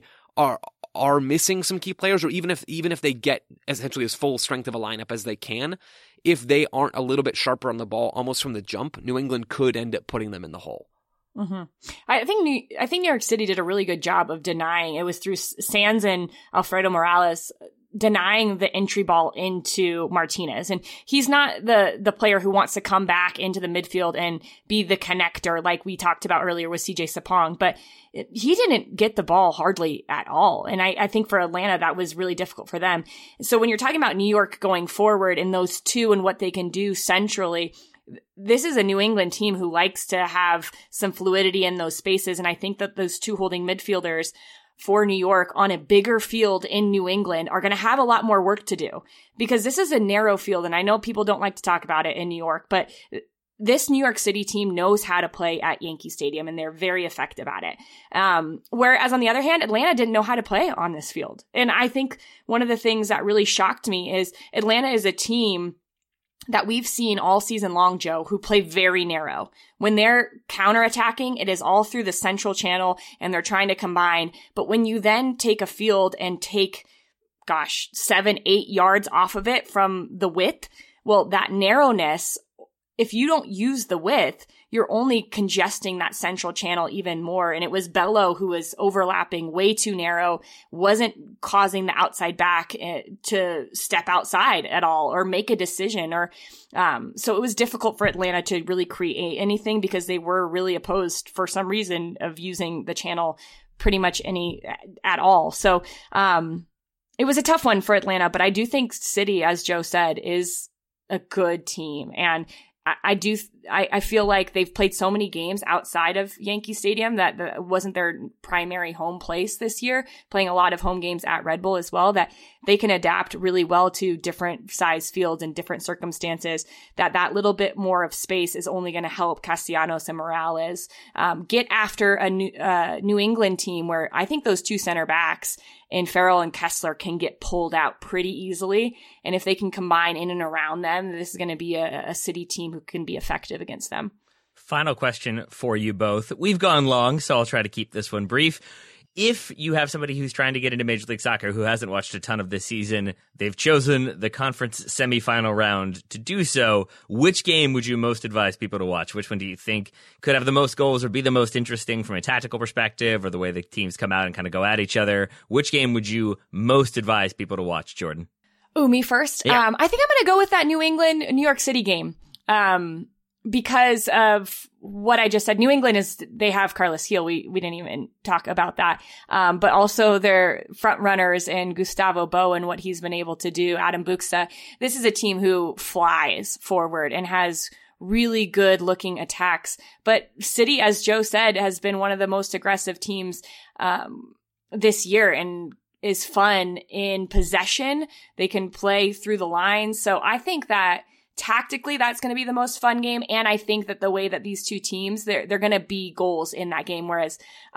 are missing some key players, or even if they get essentially as full strength of a lineup as they can, if they aren't a little bit sharper on the ball almost from the jump, New England could end up putting them in the hole. Mm-hmm. I think New York City did a really good job of denying. It was through Sands and Alfredo Morales denying the entry ball into Martinez. And he's not the player who wants to come back into the midfield and be the connector like we talked about earlier with CJ Sapong, but he didn't get the ball hardly at all. And I think for Atlanta, that was really difficult for them. So when you're talking about New York going forward in those two and what they can do centrally, this is a New England team who likes to have some fluidity in those spaces. And I think that those two holding midfielders for New York on a bigger field in New England are going to have a lot more work to do, because this is a narrow field. And I know people don't like to talk about it in New York, but this New York City team knows how to play at Yankee Stadium, and they're very effective at it. Whereas on the other hand, Atlanta didn't know how to play on this field. And I think one of the things that really shocked me is Atlanta is a team that we've seen all season long, Joe, who play very narrow. When they're counterattacking, it is all through the central channel and they're trying to combine. But when you then take a field and take, 7-8 yards off of it from the width, well, that narrowness, if you don't use the width, you're only congesting that central channel even more. And it was Bello who was overlapping way too narrow, wasn't causing the outside back to step outside at all or make a decision. So it was difficult for Atlanta to really create anything because they were really opposed for some reason of using the channel pretty much at all. So it was a tough one for Atlanta, but I do think City, as Joe said, is a good team. And I feel like they've played so many games outside of Yankee Stadium that wasn't their primary home place this year, playing a lot of home games at Red Bull as well, that they can adapt really well to different size fields and different circumstances, that little bit more of space is only going to help Castellanos and Morales get after a New England team where I think those two center backs in Farrell and Kessler can get pulled out pretty easily. And if they can combine in and around them, this is going to be a City team who can be effective against them. Final question for you both. We've gone long, so I'll try to keep this one brief. If you have somebody who's trying to get into Major League Soccer who hasn't watched a ton of this season, they've chosen the conference semifinal round to do so, which game would you most advise people to watch? Which one do you think could have the most goals or be the most interesting from a tactical perspective or the way the teams come out and kind of go at each other? Which game would you most advise people to watch, Jordan? Ooh, me first? Yeah. I think I'm going to go with that New England-New York City game. Because of what I just said. New England they have Carlos Gil. We didn't even talk about that. But also their front runners in Gustavo Bo and what he's been able to do, Adam Buxa. This is a team who flies forward and has really good looking attacks. But City, as Joe said, has been one of the most aggressive teams, this year and is fun in possession. They can play through the lines. So I think that tactically, that's going to be the most fun game. And I think that the way that these two teams, they're going to be goals in that game. Whereas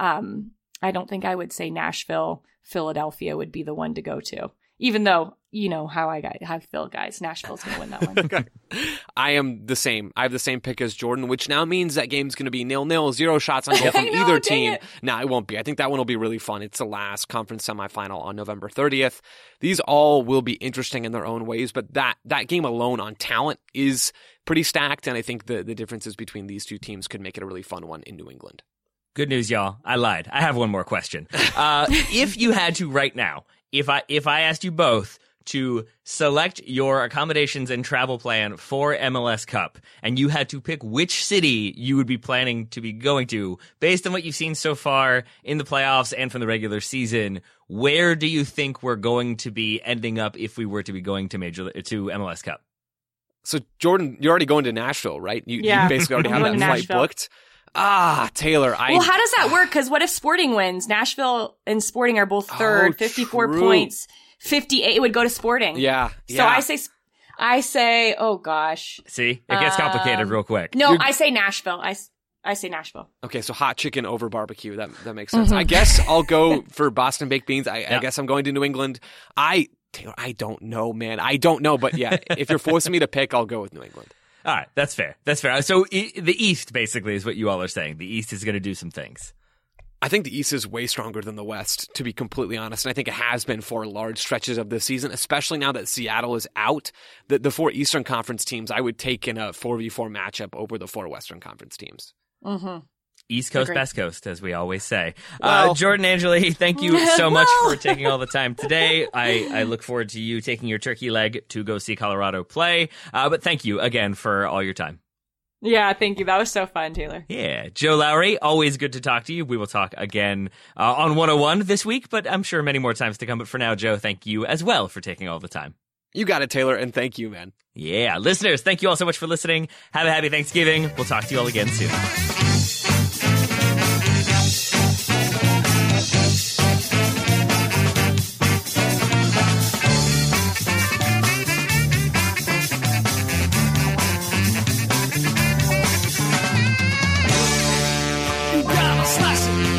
I don't think I would say Nashville, Philadelphia would be the one to go to. Even though, you know how I feel, guys. Nashville's going to win that one. Okay. I am the same. I have the same pick as Jordan, which now means that game's going to be 0-0, 0 shots on goal from either team. No, it won't be. I think that one will be really fun. It's the last conference semifinal on November 30th. These all will be interesting in their own ways, but that game alone on talent is pretty stacked, and I think the differences between these two teams could make it a really fun one in New England. Good news, y'all. I lied. I have one more question. If you had to right now, if I asked you both to select your accommodations and travel plan for MLS Cup, and you had to pick which city you would be planning to be going to, based on what you've seen so far in the playoffs and from the regular season, where do you think we're going to be ending up if we were to be going to MLS Cup? So, Jordan, you're already going to Nashville, right? You basically already have that flight booked. Taylor. Well, how does that work? Because what if Sporting wins? Nashville and Sporting are both third, 54 points. 58 would go to Sporting. Yeah. So I say, oh gosh. See, it gets complicated real quick. No, I say Nashville. I say Nashville. Okay, so hot chicken over barbecue. That makes sense. I guess I'll go for Boston baked beans. I guess I'm going to New England. Taylor, I don't know, man. I don't know, but yeah, if you're forcing me to pick, I'll go with New England. All right, that's fair. So the East, basically, is what you all are saying. The East is going to do some things. I think the East is way stronger than the West, to be completely honest. And I think it has been for large stretches of this season, especially now that Seattle is out. The 4 Eastern Conference teams, I would take in a 4v4 matchup over the 4 Western Conference teams. Mm-hmm. East Coast, Best Coast, as we always say. Jordan Angeli, thank you so much for taking all the time today. I look forward to you taking your turkey leg to go see Colorado play. But thank you again for all your time. Yeah, thank you. That was so fun, Taylor. Yeah. Joe Lowry, always good to talk to you. We will talk again on 101 this week, but I'm sure many more times to come. But for now, Joe, thank you as well for taking all the time. You got it, Taylor, and thank you, man. Yeah. Listeners, thank you all so much for listening. Have a happy Thanksgiving. We'll talk to you all again soon. smash it.